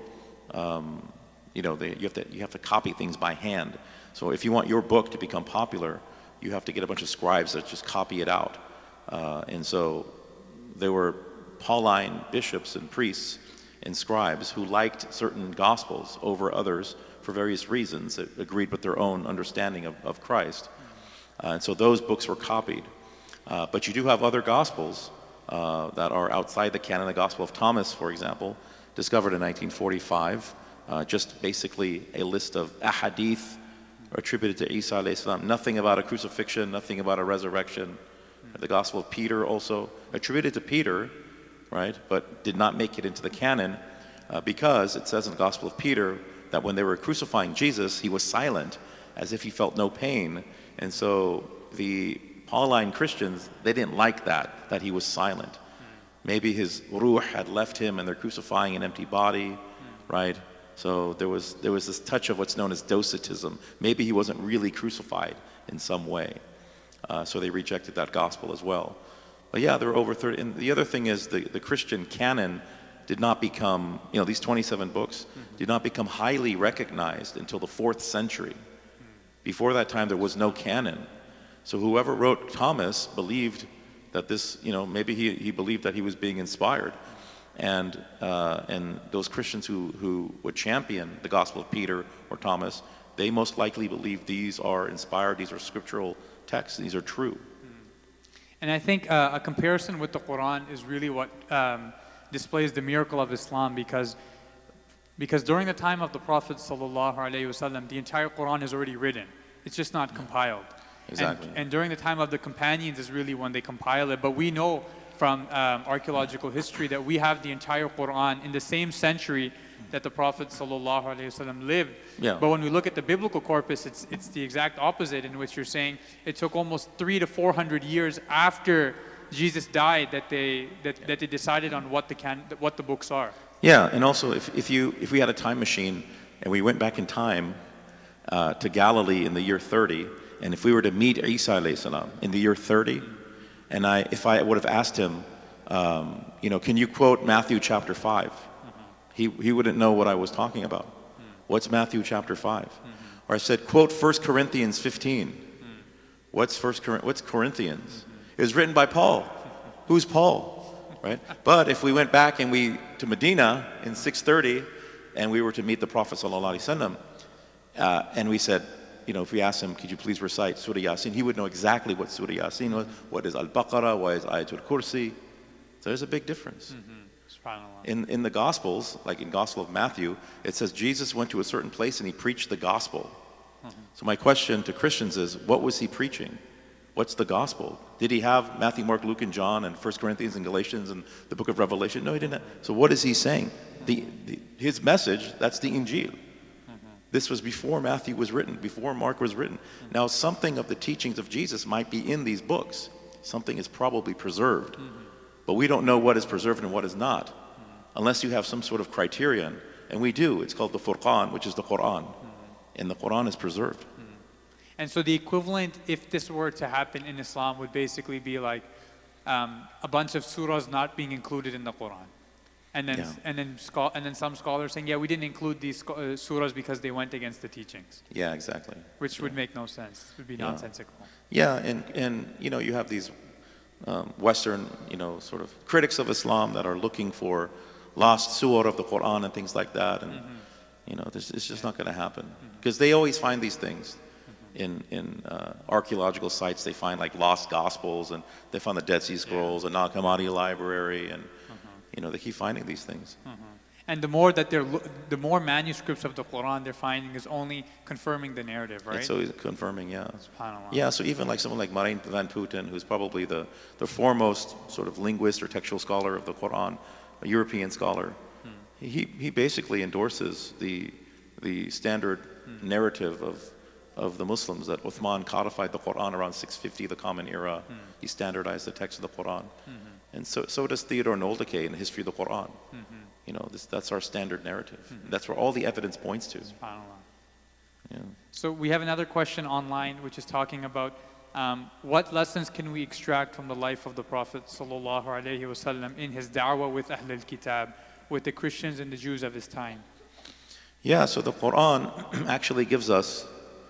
you have to copy things by hand. So if you want your book to become popular, you have to get a bunch of scribes that just copy it out. And so there were Pauline bishops and priests and scribes who liked certain gospels over others for various reasons that agreed with their own understanding of Christ. And so those books were copied. But you do have other gospels that are outside the canon. The Gospel of Thomas, for example, discovered in 1945, just basically a list of ahadith attributed to Isa alayhi salam, nothing about a crucifixion, nothing about a resurrection. The Gospel of Peter also attributed to Peter, right, but did not make it into the canon because it says in the Gospel of Peter that when they were crucifying Jesus, he was silent, as if he felt no pain. And so the Pauline Christians, they didn't like that he was silent. Maybe his ruh had left him and they're crucifying an empty body, right? So there was this touch of what's known as docetism. Maybe he wasn't really crucified in some way. So they rejected that gospel as well. But yeah, there were over 30. And the other thing is the Christian canon did not become, these 27 books did not become highly recognized until the 4th century. Before that time, there was no canon. So whoever wrote Thomas believed that this, maybe he believed that he was being inspired. And those Christians who would champion the Gospel of Peter or Thomas, they most likely believe these are inspired, these are scriptural texts, these are true. And I think a comparison with the Quran is really what displays the miracle of Islam, because during the time of the Prophet ﷺ, the entire Quran is already written. It's just not compiled. Exactly. And during the time of the companions is really when they compile it. But we know from archaeological history that we have the entire Quran in the same century that the Prophet ﷺ lived. Yeah. But when we look at the biblical corpus, it's the exact opposite, in which you're saying it took almost 300 to 400 years after Jesus died that they decided on what the books are. Yeah, and also if we had a time machine and we went back in time to Galilee in the year 30, and if we were to meet Isa alayhi salam in the year 30, and if I would have asked him, can you quote Matthew chapter 5? He wouldn't know what I was talking about. What's Matthew chapter 5? Or I said, quote 1 Corinthians 15. What's Corinthians? It was written by Paul. Who's Paul? Right? But if we went back to Medina in 630 and we were to meet the Prophet sallallahu alaihi wasallam, and we said, if we asked him, could you please recite Surah Yasin, he would know exactly what Surah Yasin was, what is Al-Baqarah, what is Ayatul Kursi. So there's a big difference. In the Gospels, like in Gospel of Matthew, it says Jesus went to a certain place and he preached the gospel. So my question to Christians is, what was he preaching? What's the gospel? Did he have Matthew, Mark, Luke, and John, and 1 Corinthians and Galatians and the book of Revelation? No, he didn't. So what is he saying? His message, that's the Injil. This was before Matthew was written, before Mark was written. Now, something of the teachings of Jesus might be in these books. Something is probably preserved. But we don't know what is preserved and what is not, unless you have some sort of criterion. And we do. It's called the Furqan, which is the Quran. And the Quran is preserved. And so the equivalent, if this were to happen in Islam, would basically be like a bunch of surahs not being included in the Quran. And then some scholars saying, yeah, we didn't include these surahs because they went against the teachings. Yeah, exactly. Which would make no sense. It would be nonsensical. Yeah, and you have these Western, sort of critics of Islam that are looking for lost surah of the Quran and things like that. And, it's just not going to happen. Because they always find these things in archaeological sites. They find like lost gospels, and they found the Dead Sea Scrolls, and Nag Hammadi Library, and they keep finding these things. And the more that the more manuscripts of the Quran they're finding is only confirming the narrative, right? It's always confirming, yeah. SubhanAllah. Yeah, so even like someone like Marijn van Putten, who's probably the foremost sort of linguist or textual scholar of the Quran, a European scholar, he basically endorses the standard narrative of the Muslims that Uthman codified the Quran around 650, the Common Era. He standardized the text of the Quran. And so does Theodore Noldeke in the History of the Quran. That's our standard narrative. That's where all the evidence points to. SubhanAllah. Yeah. So we have another question online, which is talking about what lessons can we extract from the life of the Prophet sallallahu alaihi wasallam in his da'wah with Ahl al-Kitab, with the Christians and the Jews of his time? Yeah, so the Quran actually gives us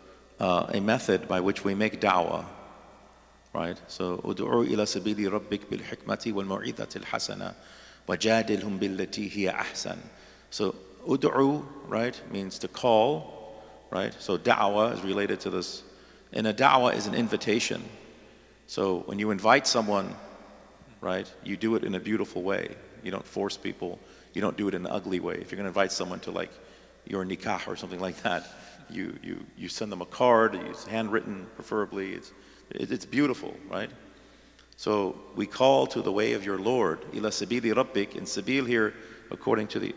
a method by which we make da'wah. Right? So, ud'u ila sabili rabbik bil hikmati wal mau'izati al hasana wajadilhum billati hiya ahsan. So, ud'u, right, means to call, right? So, da'wah is related to this. And a da'wah is an invitation. So, when you invite someone, right, you do it in a beautiful way. You don't force people. You don't do it in an ugly way. If you're going to invite someone to like your nikah or something like that, you send them a card. It's handwritten, preferably. It's beautiful, right? So we call to the way of your Lord, ila sabili rabbik, and sabil here, according to the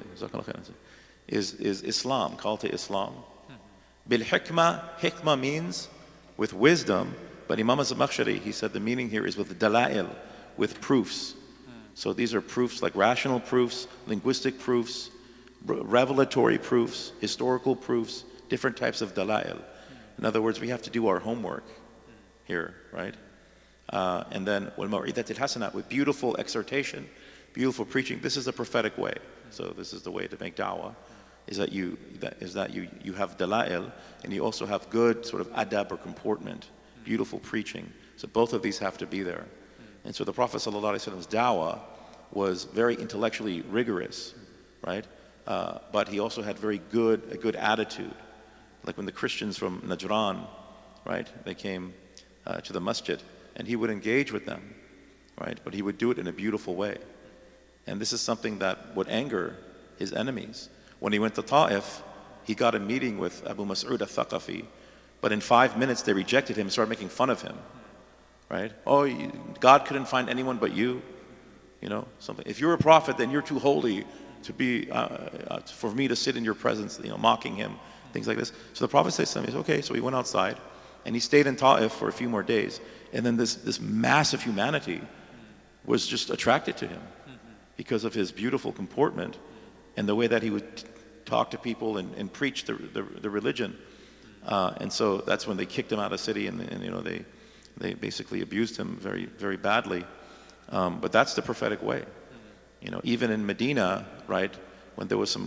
is Islam, call to Islam. Bil hikmah means with wisdom, but Imam az-Zamakhshari, he said the meaning here is with dala'il, with proofs. So these are proofs like rational proofs, linguistic proofs, revelatory proofs, historical proofs, different types of dala'il. In other words, we have to do our homework here, right? And then وَالْمَوْعِدَةِ الْحَسَنَةِ, with beautiful exhortation, beautiful preaching. This is the prophetic way. So this is the way to make da'wah, is that you have dala'il, and you also have good sort of adab or comportment, beautiful preaching. So both of these have to be there. And so the Prophet ﷺ's da'wah was very intellectually rigorous, right? But he also had a good attitude. Like when the Christians from Najran, right, they came to the masjid, and he would engage with them, right? But he would do it in a beautiful way. And this is something that would anger his enemies. When he went to Ta'if, he got a meeting with Abu Mas'ud al-Thaqafi, but in 5 minutes they rejected him and started making fun of him, right? Oh, God couldn't find anyone but you, something. If you're a prophet, then you're too holy to be, for me to sit in your presence, mocking him, things like this. So the Prophet said something, okay, so he went outside, and he stayed in Ta'if for a few more days. And then this massive humanity was just attracted to him because of his beautiful comportment and the way that he would talk to people and preach the religion. And so that's when they kicked him out of the city, and they basically abused him very, very badly. But that's the prophetic way. Even in Medina, right, when there was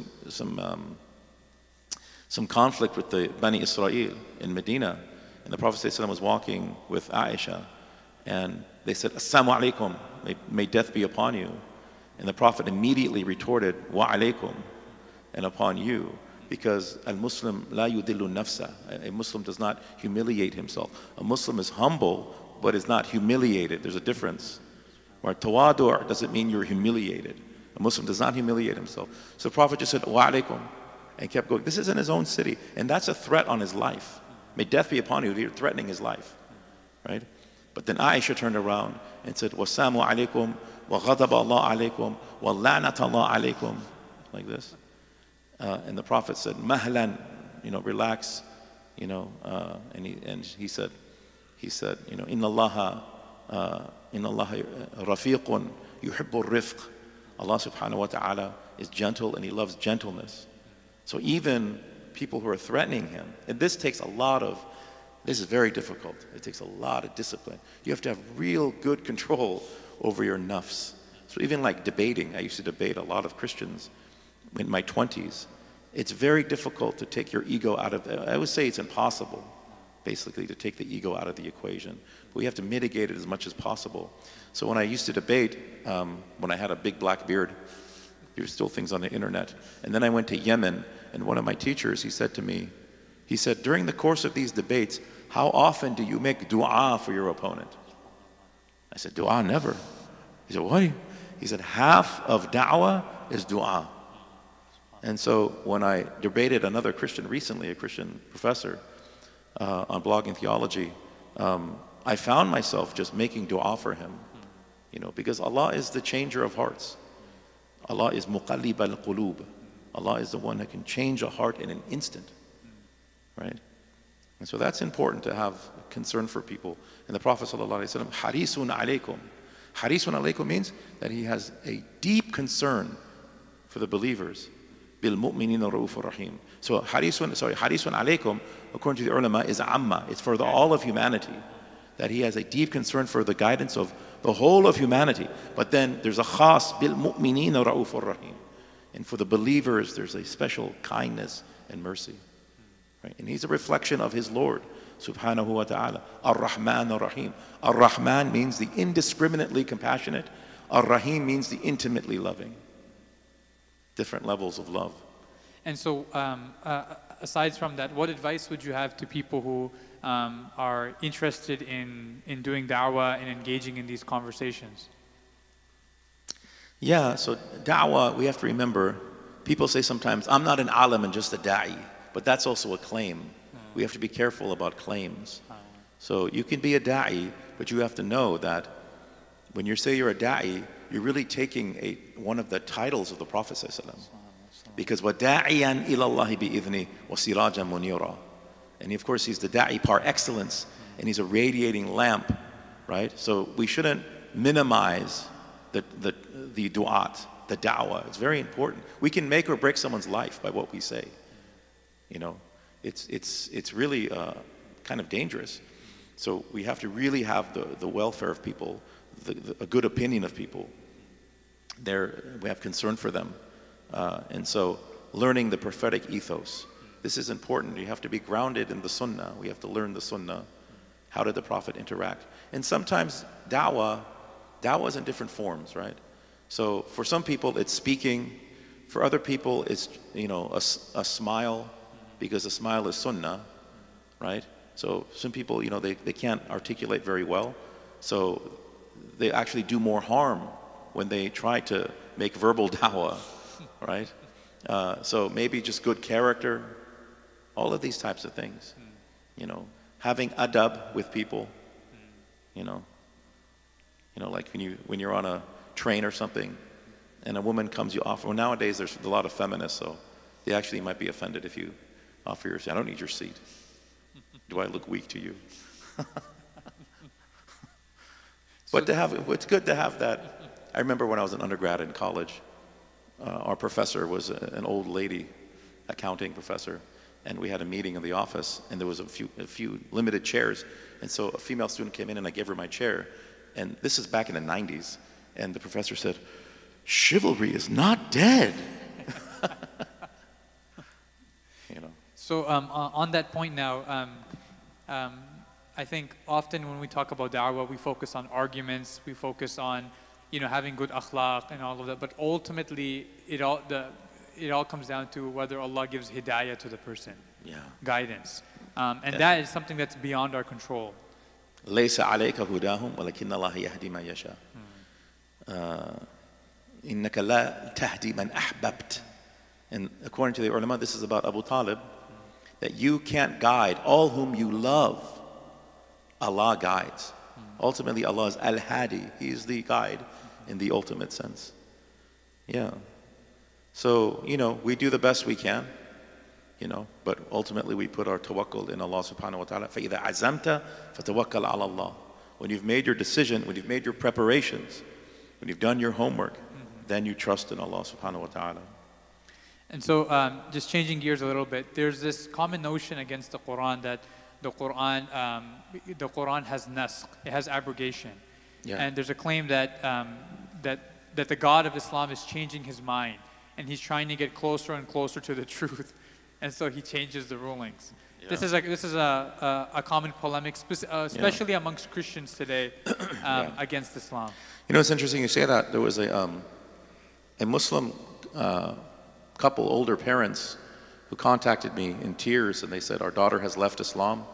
some conflict with the Bani Israel in Medina, and the Prophet ﷺ was walking with Aisha, and they said, Assalamu alaikum, may death be upon you. And the Prophet immediately retorted, Wa alaikum, and upon you. because al-Muslim la yudillu nafsa. A Muslim does not humiliate himself. A Muslim is humble, but is not humiliated. There's a difference. Right? Tawadu' doesn't mean you're humiliated. A Muslim does not humiliate himself. So the Prophet just said, wa alaykum, and kept going. This is in his own city, and that's a threat on his life. May death be upon you. You're threatening his life, right? But then Aisha turned around and said, wasamu alaykum, wa ghadab Allah alaykum, wa la'nat Allah alaykum, like this. And the Prophet said, mahlan, relax, and he said, inna Allah rafiqun yuhibbu rifq. Allah subhanahu wa ta'ala is gentle and he loves gentleness. So even people who are threatening him, and this is very difficult. It takes a lot of discipline. You have to have real good control over your nafs. So even like debating, I used to debate a lot of Christians in my 20s. It's very difficult to take your ego out of it. I would say it's impossible, basically, to take the ego out of the equation. But we have to mitigate it as much as possible. So when I used to debate, when I had a big black beard, there's still things on the internet. And then I went to Yemen, and one of my teachers, he said to me, during the course of these debates, how often do you make dua for your opponent? I said, dua, never. He said, what? He said, half of da'wah is dua. And so when I debated another Christian recently, a Christian professor, on blogging theology, I found myself just making dua for him, because Allah is the changer of hearts. Allah is muqallib al-qulub. Allah is the one that can change a heart in an instant, right? And so that's important to have concern for people. And the Prophet ﷺ, harisun alaykum. Harisun alaykum means that he has a deep concern for the believers. Bil mu'minina ra'ufur rahim. So harisun alaykum, according to the ulama, is amma. It's for all of humanity. That he has a deep concern for the guidance of the whole of humanity. But then there's a khas, bil mu'minina ra'ufur rahim. And for the believers, there's a special kindness and mercy. Right? And he's a reflection of his Lord, subhanahu wa ta'ala. Ar-Rahman ar-Rahim. Ar-Rahman means the indiscriminately compassionate. Ar-Rahim means the intimately loving. Different levels of love. And so, aside from that, what advice would you have to people who are interested in doing da'wah and engaging in these conversations? Yeah, so da'wah, we have to remember, people say sometimes, I'm not an alim and just a da'i, but that's also a claim. We have to be careful about claims. So you can be a da'i, but you have to know that when you say you're a da'i, you're really taking one of the titles of the Prophet ﷺ. Because وَدَاعِيًا إِلَى اللَّهِ بِإِذْنِهِ وَسِرَاجًا مُنِيرًا. And of course he's the da'i par excellence, and he's a radiating lamp, right? So we shouldn't minimize the du'at, the da'wah. It's very important. We can make or break someone's life by what we say. It's really kind of dangerous. So we have to really have the welfare of people, a good opinion of people. We have concern for them. And so learning the prophetic ethos. This is important. You have to be grounded in the sunnah. We have to learn the sunnah. How did the Prophet interact? And sometimes da'wah is in different forms, right? So for some people it's speaking. For other people it's, a smile, because a smile is sunnah, right? So some people, they can't articulate very well. So they actually do more harm when they try to make verbal da'wah, right? So maybe just good character, all of these types of things. Having adab with people, like when you're on a train or something, and a woman comes you offer. Well, nowadays there's a lot of feminists, so they actually might be offended if you offer your seat. I don't need your seat. Do I look weak to you? But it's good to have that. I remember when I was an undergrad in college, our professor was an old lady, accounting professor, and we had a meeting in the office, and there was a few limited chairs, and so a female student came in, and I gave her my chair, and this is back in the 90s, and the professor said, "Chivalry is not dead." So on that point now, I think often when we talk about da'wah, we focus on arguments, we focus on having good akhlaq and all of that, but ultimately it all comes down to whether Allah gives hidayah to the person, Yeah. guidance. And that is something that's beyond our control. ليس عليك هداهم ولكن الله يهدي من يشاء. إنك لا تهدي من أحببت. And according to the ulama, this is about Abu Talib, that you can't guide all whom you love. Allah guides. Ultimately, Allah is Al-Hadi. He is the guide in the ultimate sense. Yeah. So, we do the best we can, but ultimately we put our tawakkul in Allah subhanahu wa ta'ala. فَإِذَا عَزَمْتَ فَتَوَكَّلْ عَلَى اللَّهِ. When you've made your decision, when you've made your preparations, when you've done your homework, then you trust in Allah subhanahu wa ta'ala. And so, just changing gears a little bit, there's this common notion against the Quran that the Quran has naskh, it has abrogation. Yeah. And there's a claim that the God of Islam is changing his mind, and he's trying to get closer and closer to the truth, and so he changes the rulings. Yeah. This is a common polemic, especially amongst Christians today, against Islam. It's interesting you say that. There was a Muslim couple, older parents, who contacted me in tears, and they said, our daughter has left Islam,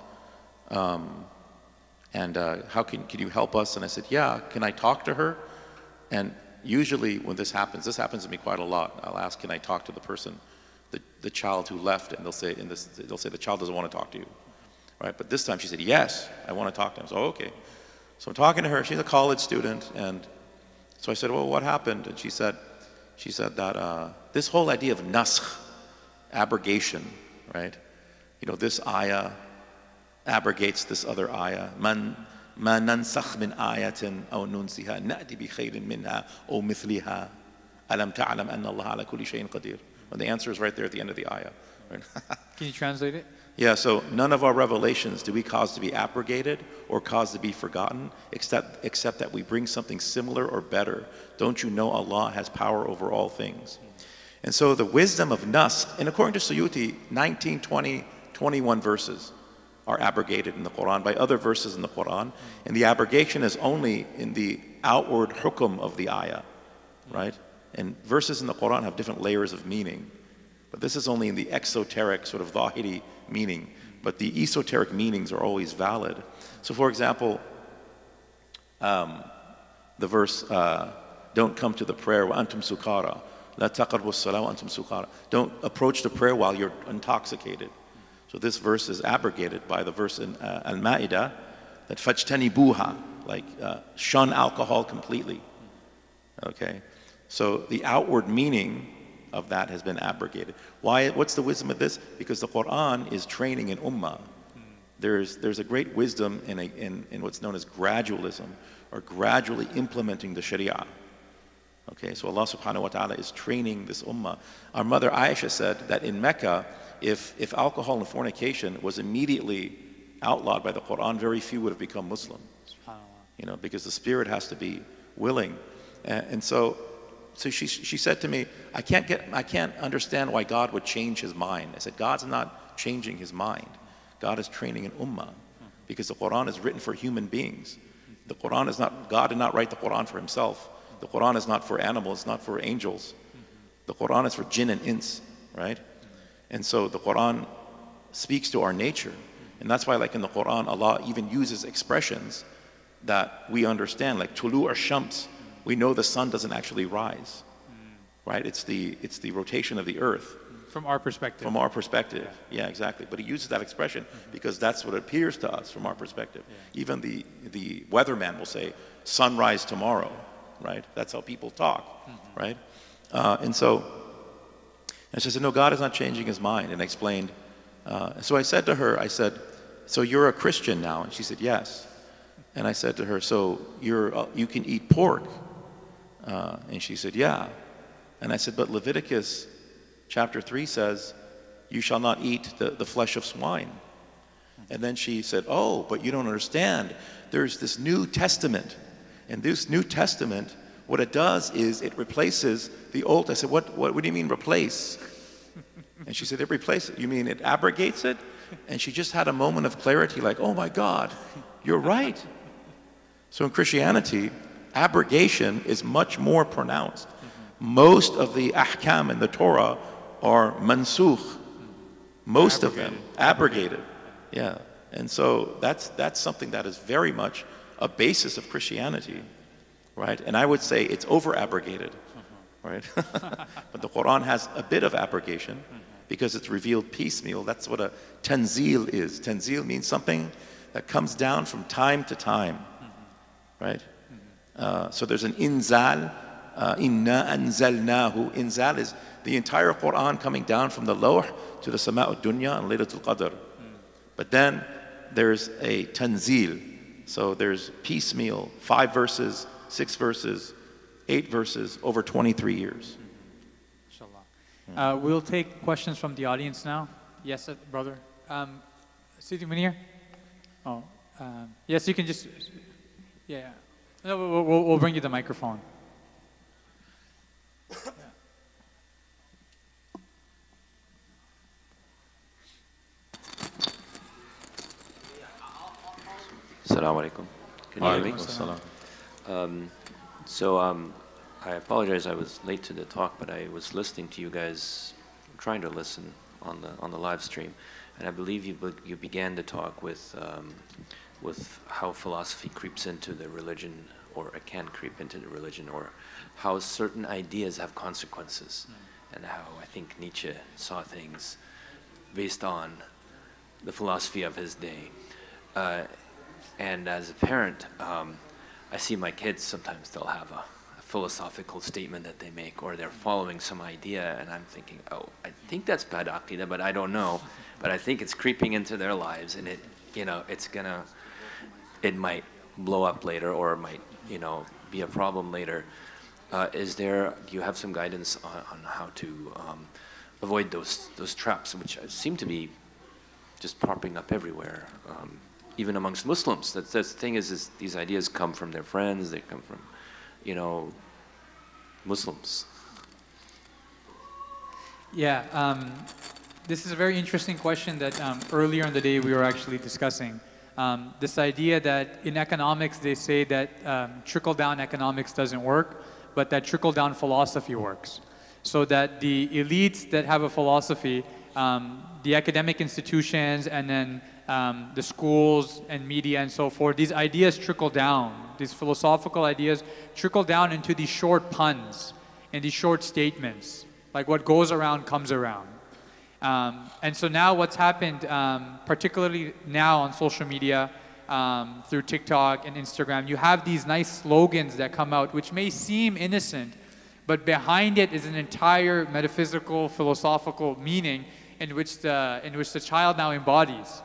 and how can you help us? And I said, yeah, can I talk to her? And usually when this happens to me quite a lot. I'll ask, can I talk to the person, the child who left? And they'll say the child doesn't want to talk to you, right? But this time she said, yes, I want to talk to him. So okay. So I'm talking to her. She's a college student, and so I said, well, what happened? And she said that this whole idea of naskh, abrogation, right? This ayah abrogates this other ayah. ما ننسخ من آية أو ننسها نأتي بخير منها أو مثلها ألم تعلم أن الله على كل شيء قدير. And the answer is right there at the end of the ayah. Right? Can you translate it? Yeah, so none of our revelations do we cause to be abrogated or cause to be forgotten, except that we bring something similar or better. Don't you know Allah has power over all things? And so the wisdom of naskh, and according to Suyuti, 19, 20, 21 verses are abrogated in the Quran by other verses in the Quran, and the abrogation is only in the outward hukum of the ayah, right? And verses in the Quran have different layers of meaning, but this is only in the exoteric sort of dhahiri meaning, but the esoteric meanings are always valid. So for example, the verse, don't come to the prayer wa antum sukara, la taqrabu as-salah wa antum sukara. Don't approach the prayer while you're intoxicated. So this verse is abrogated by the verse in Al-Ma'idah that fajtanibuha, like shun alcohol completely. Okay, so the outward meaning of that has been abrogated. Why? What's the wisdom of this? Because the Quran is training an ummah. There's a great wisdom in what's known as gradualism, or gradually implementing the Sharia. Okay, so Allah subhanahu wa ta'ala is training this ummah. Our mother Aisha said that in Mecca, if alcohol and fornication was immediately outlawed by the Quran, very few would have become Muslim. Because the spirit has to be willing. And so she said to me, I can't understand why God would change his mind. I said, God's not changing his mind. God is training an ummah, because the Quran is written for human beings. The Quran is not, God did not write the Quran for himself. The Quran is not for animals, it's not for angels. The Quran is for jinn and ins, right? And so the Quran speaks to our nature. And that's why, like in the Quran, Allah even uses expressions that we understand, like tulu or shams. We know the sun doesn't actually rise, right? It's the rotation of the earth. From our perspective. From our perspective, yeah, exactly. But he uses that expression because that's what it appears to us from our perspective. Yeah. Even the weatherman will say, sunrise tomorrow, right? That's how people talk, right? And she said, no, God is not changing his mind. And I explained. So I said to her, so you're a Christian now? And she said, yes. And I said to her, so you can eat pork? And she said, yeah. And I said, but Leviticus chapter 3 says, you shall not eat the flesh of swine. And then she said, oh, but you don't understand. There's this New Testament. And this New Testament, what it does is it replaces the Old. I said, what do you mean replace? And she said, it replaces it. You mean it abrogates it? And she just had a moment of clarity, like, oh my God, you're right. So in Christianity, abrogation is much more pronounced. Most of the ahkam in the Torah are mansukh. Most of them abrogated. Yeah. And so that's something that is very much a basis of Christianity, right? And I would say it's over abrogated, right? But the Quran has a bit of abrogation because it's revealed piecemeal. That's what a tanzil is. Tanzil means something that comes down from time to time, right? So there's an inzal, inna anzalnahu. Inzal is the entire Quran coming down from the lawh to the sama'ud dunya and Laylatul Qadr. But then there's a tanzil. So there's piecemeal, 5 verses, 6 verses, 8 verses, over 23 years. Inshallah. We'll take questions from the audience now. Yes, brother. Sidi Munir? Oh, yes, you can just, yeah. No, we'll bring you the microphone. Assalamu alaikum. Can you hear me? I apologize, I was late to the talk, but I was listening to you guys, trying to listen on the live stream, and I believe you began to talk with how philosophy creeps into the religion, or it can creep into the religion, or how certain ideas have consequences, and how I think Nietzsche saw things based on the philosophy of his day. And as a parent, I see my kids, sometimes they'll have a philosophical statement that they make, or they're following some idea, and I'm thinking, oh, I think that's bad aqidah, but I don't know. But I think it's creeping into their lives, and it might blow up later, or it might, be a problem later. Do you have some guidance on how to avoid those traps, which seem to be just popping up everywhere? Even amongst Muslims, that's the thing is these ideas come from their friends, they come from, Muslims. Yeah, this is a very interesting question that earlier in the day we were actually discussing. This idea that in economics they say that trickle-down economics doesn't work, but that trickle-down philosophy works. So that the elites that have a philosophy, the academic institutions, and then the schools and media and so forth, these ideas trickle down. These philosophical ideas trickle down into these short puns and these short statements. Like what goes around comes around. And so now what's happened, particularly now on social media, through TikTok and Instagram, you have these nice slogans that come out which may seem innocent, but behind it is an entire metaphysical, philosophical meaning in which the child now embodies.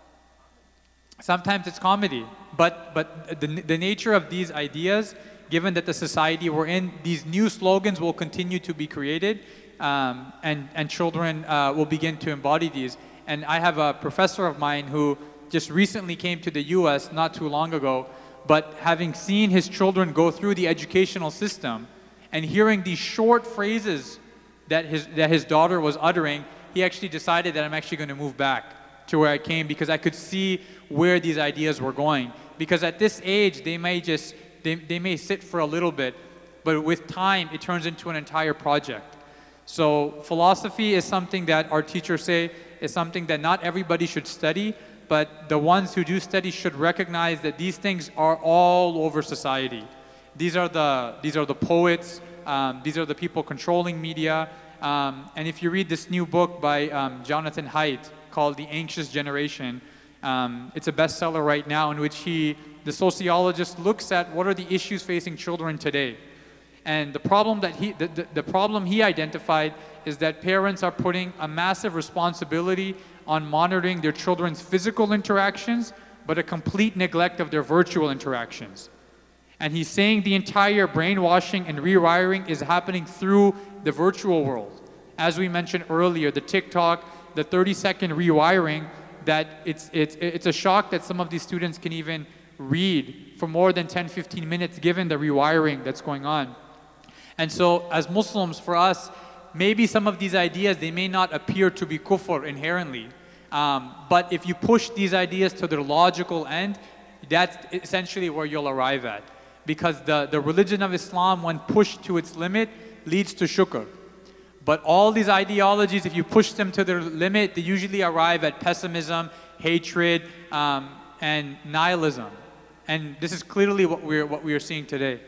Sometimes it's comedy, but the nature of these ideas, given that the society we're in, these new slogans will continue to be created, and children will begin to embody these. And I have a professor of mine who just recently came to the US not too long ago, but having seen his children go through the educational system and hearing these short phrases that his daughter was uttering, he actually decided that I'm actually going to move back to where I came, because I could see where these ideas were going. Because at this age, they may sit for a little bit, but with time, it turns into an entire project. So philosophy is something that our teachers say is something that not everybody should study, but the ones who do study should recognize that these things are all over society. These are the poets, these are the people controlling media, and if you read this new book by Jonathan Haidt called The Anxious Generation, it's a bestseller right now, in which the sociologist looks at what are the issues facing children today. And the problem that the problem he identified is that parents are putting a massive responsibility on monitoring their children's physical interactions, but a complete neglect of their virtual interactions. And he's saying the entire brainwashing and rewiring is happening through the virtual world. As we mentioned earlier, the TikTok, the 30-second rewiring, that it's a shock that some of these students can even read for more than 10-15 minutes given the rewiring that's going on. And so as Muslims, for us, maybe some of these ideas, they may not appear to be kufr inherently, but if you push these ideas to their logical end, that's essentially where you'll arrive at. Because the religion of Islam, when pushed to its limit, leads to shukr. But all these ideologies, if you push them to their limit, they usually arrive at pessimism, hatred, and nihilism. And this is clearly what we are seeing today.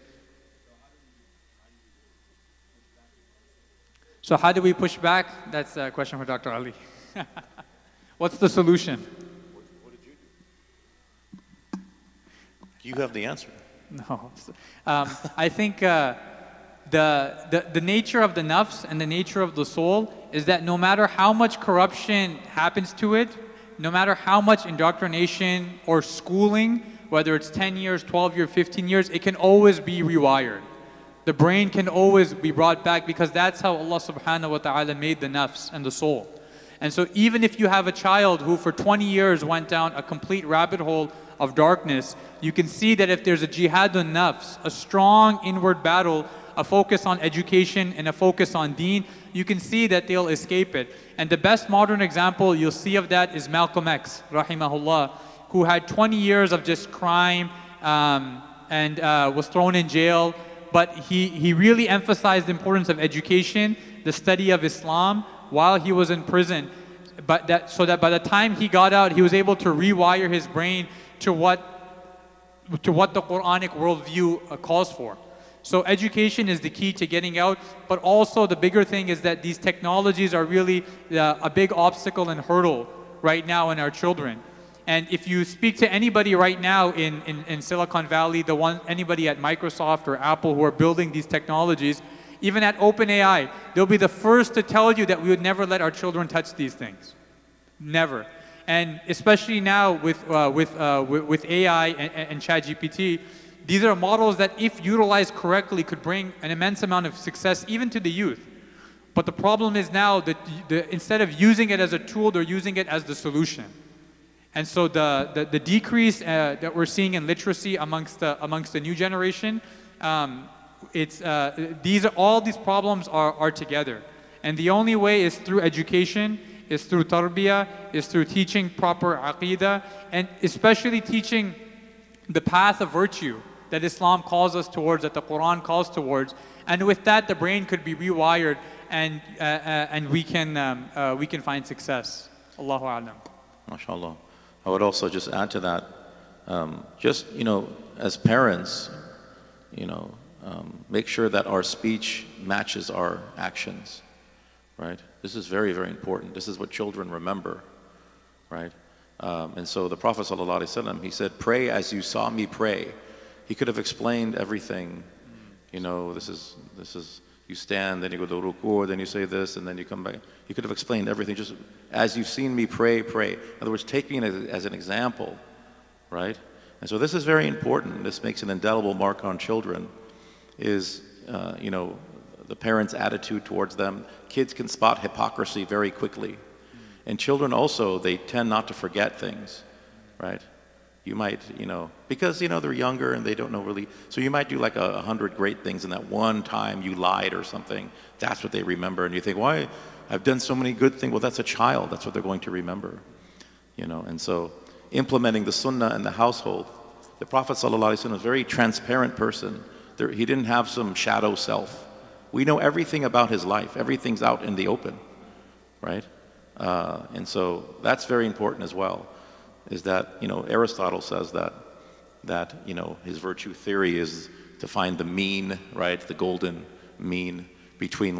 So how do we push back? That's a question for Dr. Ali. What's the solution? What did you do? You have the answer. No. I think the nature of the nafs and the nature of the soul is that no matter how much corruption happens to it, no matter how much indoctrination or schooling, whether it's 10 years, 12 years, 15 years, it can always be rewired. The brain can always be brought back because that's how Allah subhanahu wa ta'ala made the nafs and the soul. And so even if you have a child who for 20 years went down a complete rabbit hole of darkness, you can see that if there's a jihadun nafs, a strong inward battle, a focus on education and a focus on deen, you can see that they'll escape it. And the best modern example you'll see of that is Malcolm X, rahimahullah, who had 20 years of just crime and was thrown in jail. But he really emphasized the importance of education, the study of Islam while he was in prison. So that by the time he got out, he was able to rewire his brain to what the Quranic worldview calls for. So education is the key to getting out, but also the bigger thing is that these technologies are really a big obstacle and hurdle right now in our children. And if you speak to anybody right now in Silicon Valley, anybody at Microsoft or Apple who are building these technologies, even at OpenAI, they'll be the first to tell you that we would never let our children touch these things. Never. And especially now with AI and ChatGPT, these are models that if utilized correctly could bring an immense amount of success even to the youth. But the problem is now that instead of using it as a tool, they're using it as the solution. And so the decrease that we're seeing in literacy amongst the new generation, all these problems are together. And the only way is through education, is through tarbiyah, is through teaching proper aqeedah, and especially teaching the path of virtue that Islam calls us towards, that the Quran calls towards. And with that, the brain could be rewired, and we can find success. Allahu a'lam. MashaAllah. I would also just add to that, as parents, make sure that our speech matches our actions, right? This is very, very important. This is what children remember, right? And so the Prophet ﷺ, he said, pray as you saw me pray. He could have explained everything. This is you stand, then you go to ruku', then you say this, and then you come back. He could have explained everything, just as you've seen me pray, pray. In other words, take me as an example, right? And so this is very important. This makes an indelible mark on children, is, the parents' attitude towards them. Kids can spot hypocrisy very quickly. And children also, they tend not to forget things, right? You might, because, they're younger and they don't know really. So you might do like 100 great things, and that one time you lied or something, that's what they remember. And you think, why? I've done so many good things. Well, that's a child. That's what they're going to remember, And so implementing the sunnah in the household. The Prophet ﷺ was a very transparent person. He didn't have some shadow self. We know everything about his life. Everything's out in the open, right? And so that's very important as well. Is that, Aristotle says that his virtue theory is to find the mean, right, the golden mean between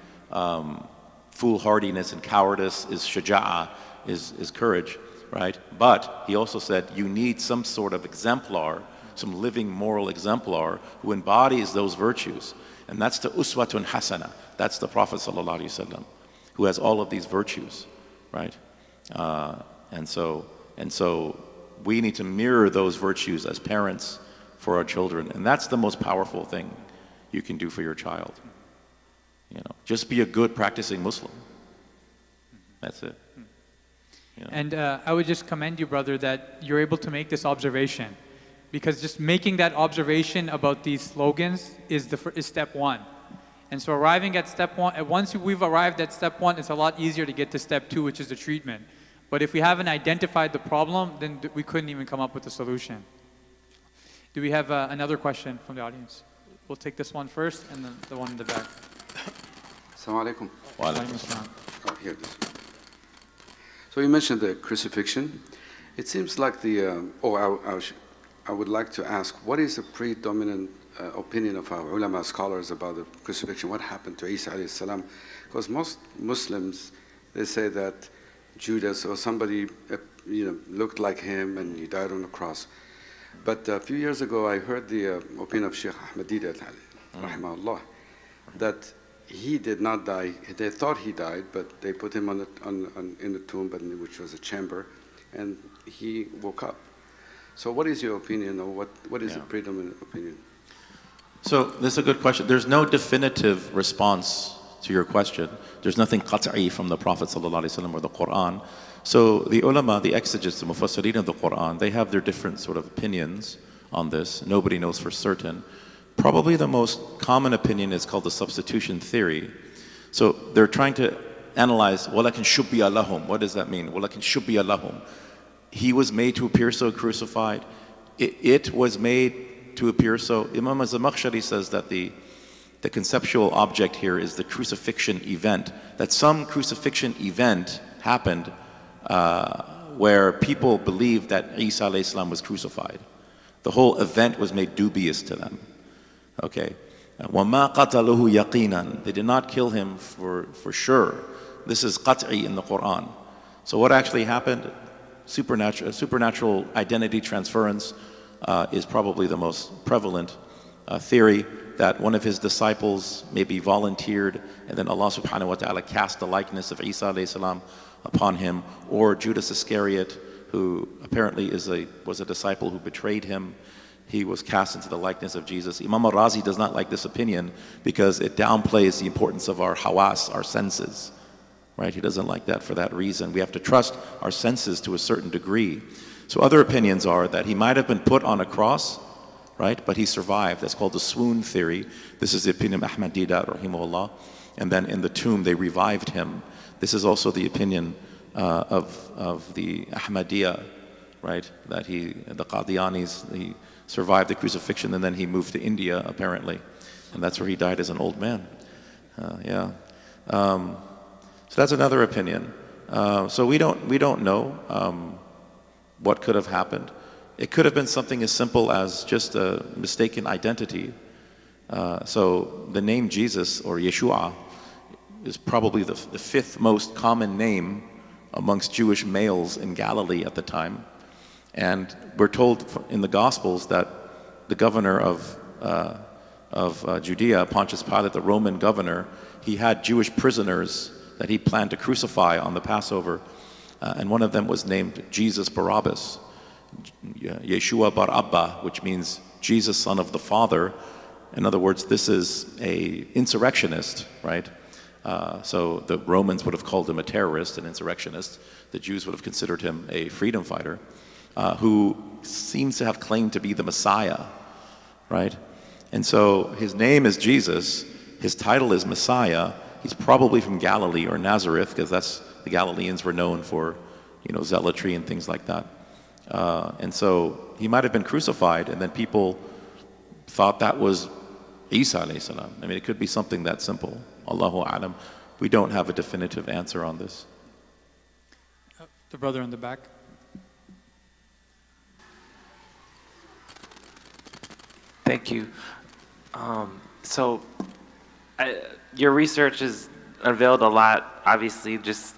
foolhardiness and cowardice is shaja'ah, is courage, right? But he also said you need some sort of exemplar, some living moral exemplar who embodies those virtues. And that's the uswatun hasana. That's the Prophet ﷺ, who has all of these virtues, right? And so we need to mirror those virtues as parents for our children. And that's the most powerful thing you can do for your child. Just be a good practicing Muslim. That's it. And I would just commend you, brother, that you're able to make this observation. Because just making that observation about these slogans is step one. And so arriving at step one, once we've arrived at step one, it's a lot easier to get to step two, which is the treatment. But if we haven't identified the problem, then we couldn't even come up with a solution. Do we have another question from the audience? we'll take this one first and then the one in the back. Assalamu alaikum. Wa alaikum Assalam. Oh, here it is. So you mentioned the crucifixion. It seems like I would like to ask, what is the predominant opinion of our ulama scholars about the crucifixion? What happened to Isa alayhi salam? Because most Muslims, they say that Judas or somebody looked like him and he died on the cross. But a few years ago, I heard the opinion of Sheikh Ahmed Deedat, rahimahullah, that he did not die. They thought he died, but they put him in the tomb, which was a chamber, and he woke up. So what is your opinion, or what is the predominant opinion? So this is a good question. There's no definitive response to your question. There's nothing qat'i from the Prophet ﷺ or the Quran. So the ulama, the exegetes, the mufassirin of the Quran, they have their different sort of opinions on this. Nobody knows for certain. Probably the most common opinion is called the substitution theory. So they're trying to analyze, وَلَكِنْ شُبِّيَ لَهُمْ. What does that mean? وَلَكِنْ شُبِّيَ لَهُمْ. He was made to appear so crucified. It was made to appear so. Imam az-Zamakhshari says that the conceptual object here is the crucifixion event. That some crucifixion event happened where people believed that Isa alayhi salam was crucified. The whole event was made dubious to them. Okay. وَمَا قَتَلُهُ يَقِينًا. They did not kill him for sure. This is qat'i in the Quran. So what actually happened? Supernatural identity transference is probably the most prevalent theory, that one of his disciples maybe volunteered and then Allah subhanahu wa ta'ala cast the likeness of Isa alayhi salam upon him, or Judas Iscariot, who apparently was a disciple who betrayed him. He was cast into the likeness of Jesus. Imam al-Razi does not like this opinion because it downplays the importance of our hawas, our senses. Right? He doesn't like that for that reason. We have to trust our senses to a certain degree. So other opinions are that he might have been put on a cross, right? But he survived. That's called the swoon theory. This is the opinion of Ahmad Deedat, rahimahullah. And then in the tomb, they revived him. This is also the opinion of the Ahmadiyya, right? That the Qadianis, he survived the crucifixion and then he moved to India, apparently. And that's where he died as an old man. So that's another opinion. So we don't know what could have happened. It could have been something as simple as just a mistaken identity. So the name Jesus or Yeshua is probably the fifth most common name amongst Jewish males in Galilee at the time. And we're told in the Gospels that the governor of Judea, Pontius Pilate, the Roman governor, he had Jewish prisoners that he planned to crucify on the Passover. And one of them was named Jesus Barabbas, Yeshua Bar Abba, which means Jesus, son of the Father. In other words, this is an insurrectionist, right? So the Romans would have called him a terrorist, an insurrectionist. The Jews would have considered him a freedom fighter, who seems to have claimed to be the Messiah, right? And so his name is Jesus, his title is Messiah. He's probably from Galilee or Nazareth, because the Galileans were known for, zealotry and things like that. And so he might have been crucified, and then people thought that was Isa alayhi salam. I mean, it could be something that simple. Allahu a'lam. We don't have a definitive answer on this. The brother in the back. Thank you. Your research has unveiled a lot, obviously, just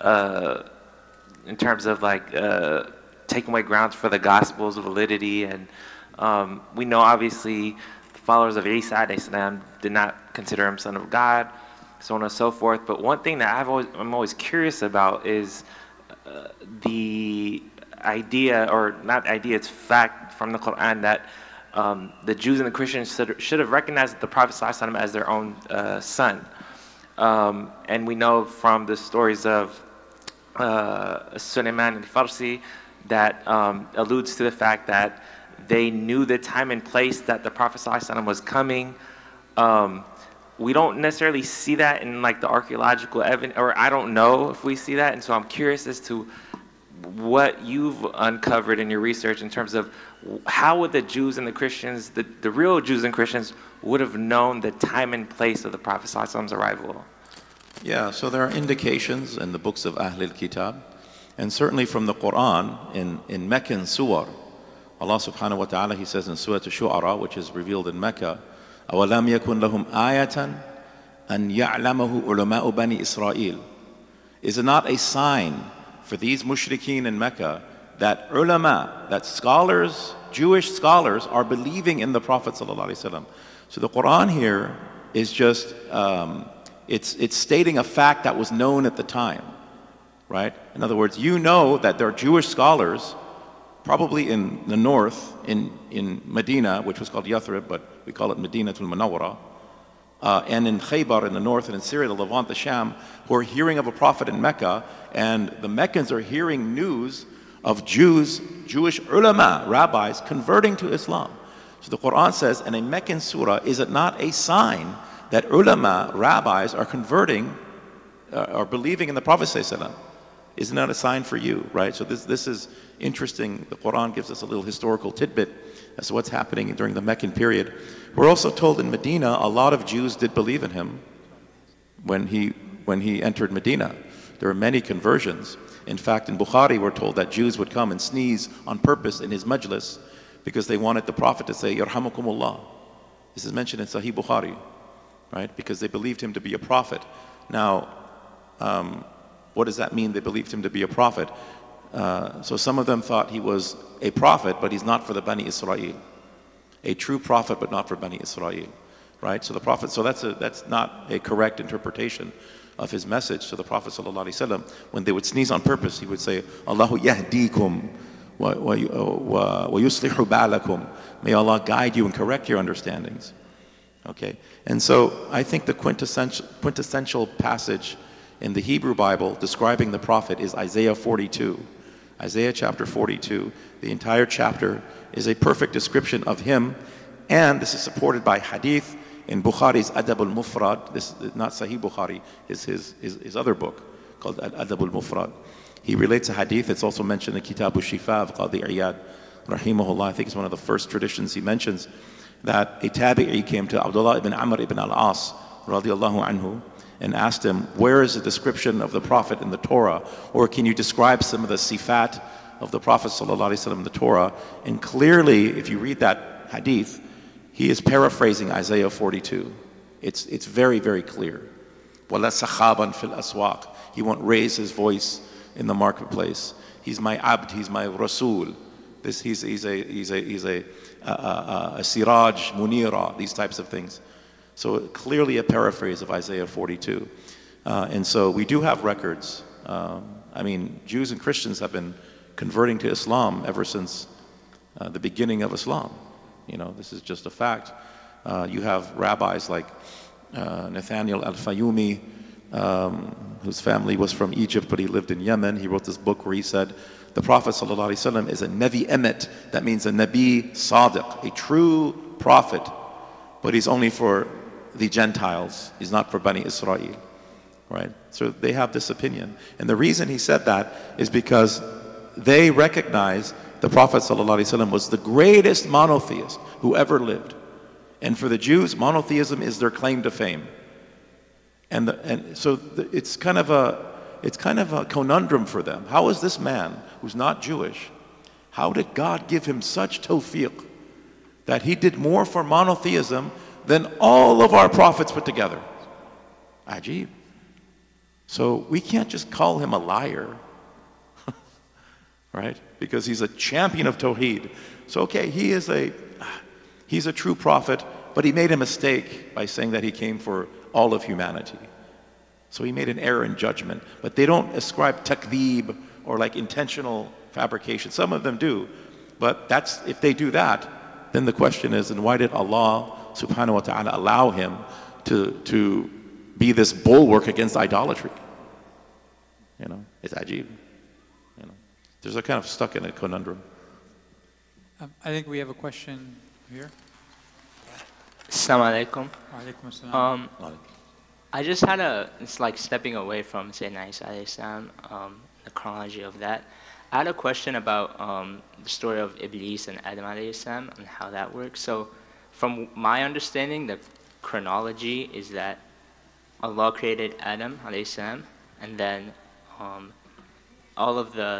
in terms of taking away grounds for the Gospel's validity. And we know, obviously, the followers of Isa alayhi salam did not consider him son of God, so on and so forth. But one thing that I'm always curious about is the idea, or not idea, it's fact from the Quran that the Jews and the Christians should have recognized the Prophet ﷺ as their own son. And we know from the stories of Sulaiman al-Farsi that alludes to the fact that they knew the time and place that the Prophet ﷺ was coming. We don't necessarily see that in the archaeological evidence, or I don't know if we see that. And so I'm curious as to what you've uncovered in your research in terms of how would the Jews and the Christians, the real Jews and Christians, would have known the time and place of the Prophet ﷺ's arrival? Yeah, so there are indications in the books of Ahl al-Kitab, and certainly from the Quran in Meccan surah. Allah subhanahu wa ta'ala, He says in Surah Al-Shu'ara, which is revealed in Mecca, أَوَلَمْ يَكُنْ لَهُمْ آيَةً أَنْ يَعْلَمَهُ عُلَمَاءُ بَنِي إِسْرَائِيلِ. Is it not a sign for these mushrikeen in Mecca that ulama, that scholars, Jewish scholars, are believing in the Prophet sallallahu alaihi wasallam? So the Quran here is just, it's stating a fact that was known at the time, right? In other words, you know that there are Jewish scholars, probably in the north, in Medina, which was called Yathrib, but we call it Medinatul Munawwara, and in Khaybar in the north, and in Syria, the Levant, the Sham, who are hearing of a prophet in Mecca, and the Meccans are hearing news of Jews, Jewish ulama, rabbis, converting to Islam. So the Quran says in a Meccan surah, is it not a sign that ulama, rabbis, are converting, are believing in the Prophet ﷺ? Isn't that a sign for you, right? So this is interesting. The Quran gives us a little historical tidbit as to what's happening during the Meccan period. We're also told in Medina, a lot of Jews did believe in him when he entered Medina. There were many conversions. In fact, in Bukhari, we're told that Jews would come and sneeze on purpose in his majlis because they wanted the Prophet to say, Yarhamukumullah. This is mentioned in Sahih Bukhari, right? Because they believed him to be a prophet. Now, what does that mean? They believed him to be a prophet. So some of them thought he was a prophet, but he's not for the Bani Israel. A true prophet, but not for Bani Israel, right? So the Prophet, so that's not a correct interpretation of his message to the Prophet ﷺ. When they would sneeze on purpose, he would say, Allahu yahdikum wa yuslihu ba'lakum. May Allah guide you and correct your understandings. Okay, and so I think the quintessential passage in the Hebrew Bible describing the Prophet is Isaiah 42. Isaiah chapter 42. The entire chapter is a perfect description of him, and this is supported by hadith in Bukhari's Adab al-Mufrad. This is not Sahih Bukhari, is his other book called Adab al-Mufrad. He relates a hadith. It's also mentioned in Kitab al-Shifa of Qadi Iyad, rahimahullah. I think it's one of the first traditions he mentions, that a tabi'i came to Abdullah ibn Amr ibn al-As, radiallahu anhu, and asked him, where is the description of the Prophet in the Torah? Or can you describe some of the sifat of the Prophet ﷺ in the Torah? And clearly, if you read that hadith, he is paraphrasing Isaiah 42. It's very, very clear. وَلَا سَخَابًا فِي الْأَسْوَاقِ. He won't raise his voice in the marketplace. He's my abd, he's my rasul. He's a siraj, munira, these types of things. So clearly a paraphrase of Isaiah 42. And so we do have records. I mean, Jews and Christians have been converting to Islam ever since the beginning of Islam. You know, this is just a fact. You have rabbis like Nathaniel al-Fayumi, whose family was from Egypt, but he lived in Yemen. He wrote this book where he said, the Prophet ﷺ is a Nabi Emet. That means a Nabi Sadiq, a true prophet. But he's only for the Gentiles. He's not for Bani Israel, right? So they have this opinion. And the reason he said that is because they recognize the Prophet ﷺ was the greatest monotheist who ever lived. And for the Jews, monotheism is their claim to fame. It's kind of a conundrum for them. How is this man who's not Jewish, how did God give him such tawfiq that he did more for monotheism than all of our prophets put together? Ajib. So we can't just call him a liar, right? Because he's a champion of Tawheed. So okay, he's a true prophet, but he made a mistake by saying that he came for all of humanity. So he made an error in judgment. But they don't ascribe takdeeb or like intentional fabrication. Some of them do. But if they do that, then the question is, and why did Allah subhanahu wa ta'ala allow him to be this bulwark against idolatry? You know, it's ajib. You know, there's a kind of stuck in a conundrum. I think we have a question here. Assalamu alaikum. Alaikum assalam. I just had it's like stepping away from Sayyidina Isa alayhi salam, the chronology of that. I had a question about the story of Iblis and Adam alayhi salam and how that works. So from my understanding, the chronology is that Allah created Adam alayhi salam, and then all of the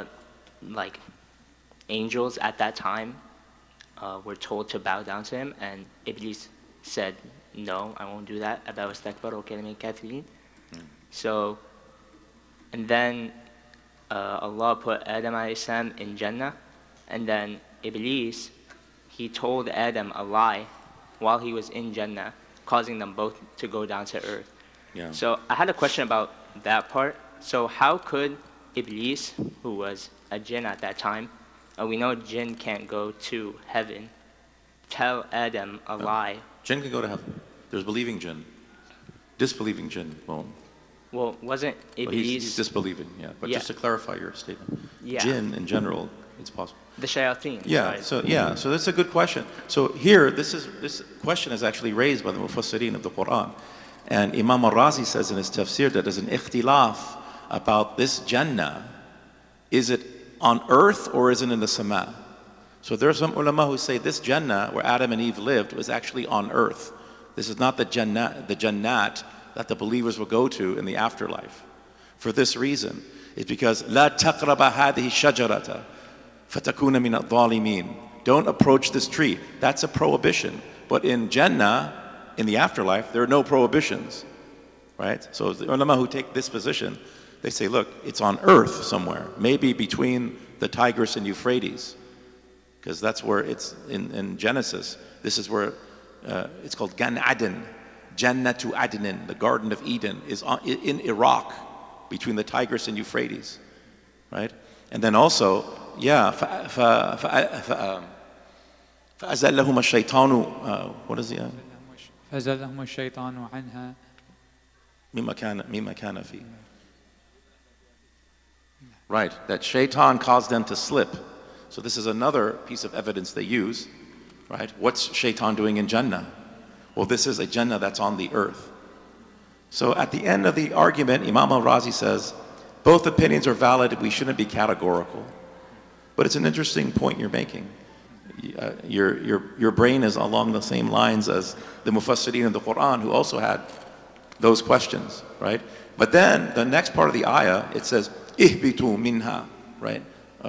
angels at that time were told to bow down to him, and Iblis said, no, I won't do that. Aba wastakbara wa kana minal kafirin. So, and then Allah put Adam alayhi salam in Jannah, and then Iblis, he told Adam a lie while he was in Jannah, causing them both to go down to earth. Yeah. So I had a question about that part. So how could Iblis, who was a jinn at that time, we know jinn can't go to heaven, tell Adam a lie? Jinn can go to heaven. There's believing jinn. Disbelieving jinn won't. Well, wasn't Iblis... Well, he's disbelieving, yeah. But just to clarify your statement, jinn in general, it's possible. The shayateen. Yeah, right? So that's a good question. So here, this question is actually raised by the Mufassirin of the Quran. And Imam al-Razi says in his tafsir that there's an ikhtilaf about this Jannah. Is it on earth or is it in the Sama? So there are some ulama who say this Jannah where Adam and Eve lived was actually on earth. This is not the Jannat that the believers will go to in the afterlife. For this reason, it's because لا تقرب هذه الشجرة فتكون من الظالمين. Don't approach this tree. That's a prohibition. But in Jannah, in the afterlife, there are no prohibitions, right? So the ulama who take this position, they say, look, it's on earth somewhere, maybe between the Tigris and Euphrates, because that's where it's in Genesis. This is where it's called Gan Aden. Jannatu Adnin, the Garden of Eden, is in Iraq, between the Tigris and Euphrates, right? And then also, فَأَزَلَّهُمَ الشَّيْطَانُ what is the فَأَزَلَّهُمَ الشَّيْطَانُ عَنْهَا مِمَّا كَانَ فِيهِ. Right, that shaitan caused them to slip. So this is another piece of evidence they use, right? What's shaitan doing in Jannah? Well, this is a Jannah that's on the earth. So at the end of the argument, Imam al-Razi says, both opinions are valid, we shouldn't be categorical. But it's an interesting point you're making. Your brain is along the same lines as the Mufassirin of the Quran who also had those questions, right? But then the next part of the ayah, it says, ihbitu minha, right?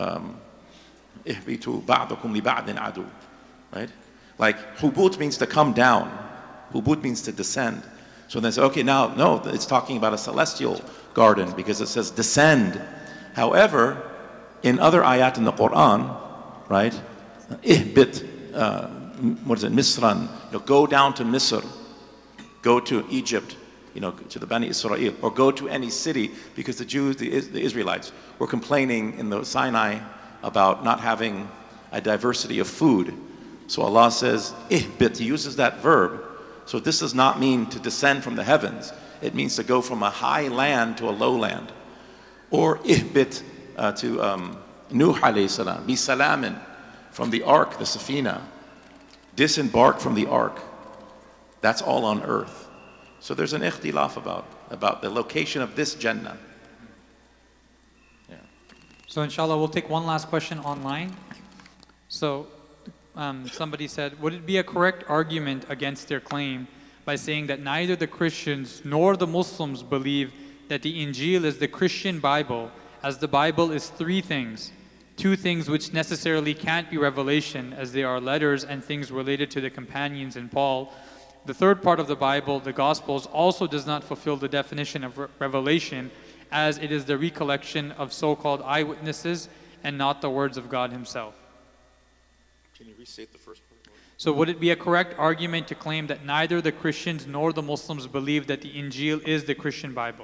Ihbitu ba'dukum li ba'din adu, right? Like hubut means to come down. Hubut means to descend. So they say, okay, now, no, it's talking about a celestial garden because it says descend. However, in other ayat in the Quran, right? Ihbit, what is it, Misran, go down to Misr, go to Egypt, to the Bani Israel, or go to any city, because the Jews, the Israelites, were complaining in the Sinai about not having a diversity of food. So Allah says, ihbit, He uses that verb. So this does not mean to descend from the heavens. It means to go from a high land to a low land. Or ihbit to Nuh alayhi salam, bi salamin, from the ark, the Safina. Disembark from the ark. That's all on earth. So there's an ikhtilaf about the location of this Jannah. Yeah. So inshallah, we'll take one last question online. So somebody said, would it be a correct argument against their claim by saying that neither the Christians nor the Muslims believe that the Injil is the Christian Bible, as the Bible is three things? Two things which necessarily can't be revelation, as they are letters and things related to the companions and Paul. The third part of the Bible, the Gospels, also does not fulfill the definition of revelation, as it is the recollection of so-called eyewitnesses and not the words of God Himself. Can you restate the first part? So would it be a correct argument to claim that neither the Christians nor the Muslims believe that the Injil is the Christian Bible?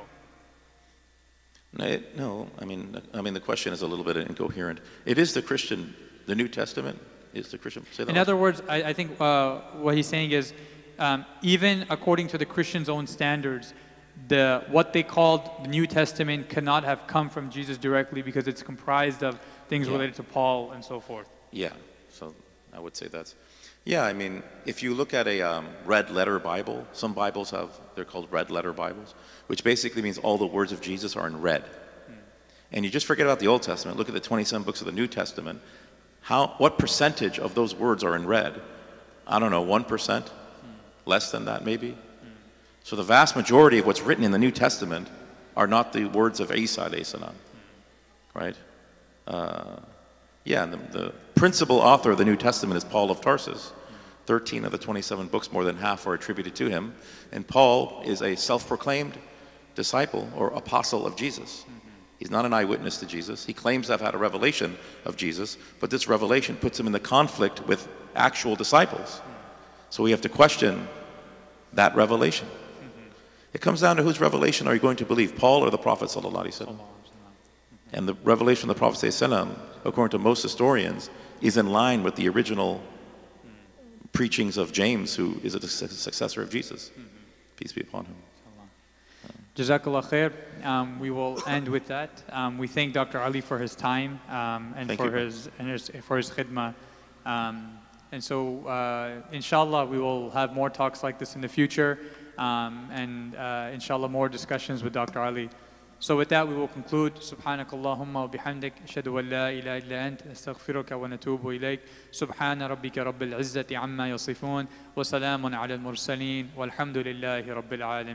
No, I mean the question is a little bit incoherent. It is the New Testament is the Christian. Say that in other words, I think what he's saying is, even according to the Christians' own standards, what they called the New Testament cannot have come from Jesus directly because it's comprised of things related to Paul and so forth. Yeah, so I would say that's. Yeah, I mean, if you look at a red letter Bible, some Bibles they're called red letter Bibles, which basically means all the words of Jesus are in red. and you just forget about the Old Testament, look at the 27 books of the New Testament, what percentage of those words are in red? I don't know, 1%? Less than that, maybe? So the vast majority of what's written in the New Testament are not the words of Isa alayhi salam, right? And the principal author of the New Testament is Paul of Tarsus. 13 of the 27 books, more than half, are attributed to him. And Paul is a self-proclaimed disciple or apostle of Jesus. He's not an eyewitness to Jesus. He claims to have had a revelation of Jesus, but this revelation puts him in the conflict with actual disciples. So we have to question that revelation. It comes down to whose revelation are you going to believe, Paul or the Prophet sallallahu alaihi wasallam? And the revelation of the Prophet sallallahu alaihi wasallam, according to most historians, is in line with the original preachings of James, who is a successor of Jesus. Peace be upon him. Jazakallah khair. We will end with that. We thank Dr. Ali for his time and for his khidmah. And so, inshallah, we will have more talks like this in the future, and inshallah, more discussions with Dr. Ali. So with that, we will conclude. Subhanakallahumma wa bihamdik. Ashhadu an la ilaha illa ant. Astaghfiruka wa natubu ilayk. Subhana rabbika rabbil izzati amma yasifun. Wa salamun ala al-mursaleen. Walhamdulillahi rabbil alamin.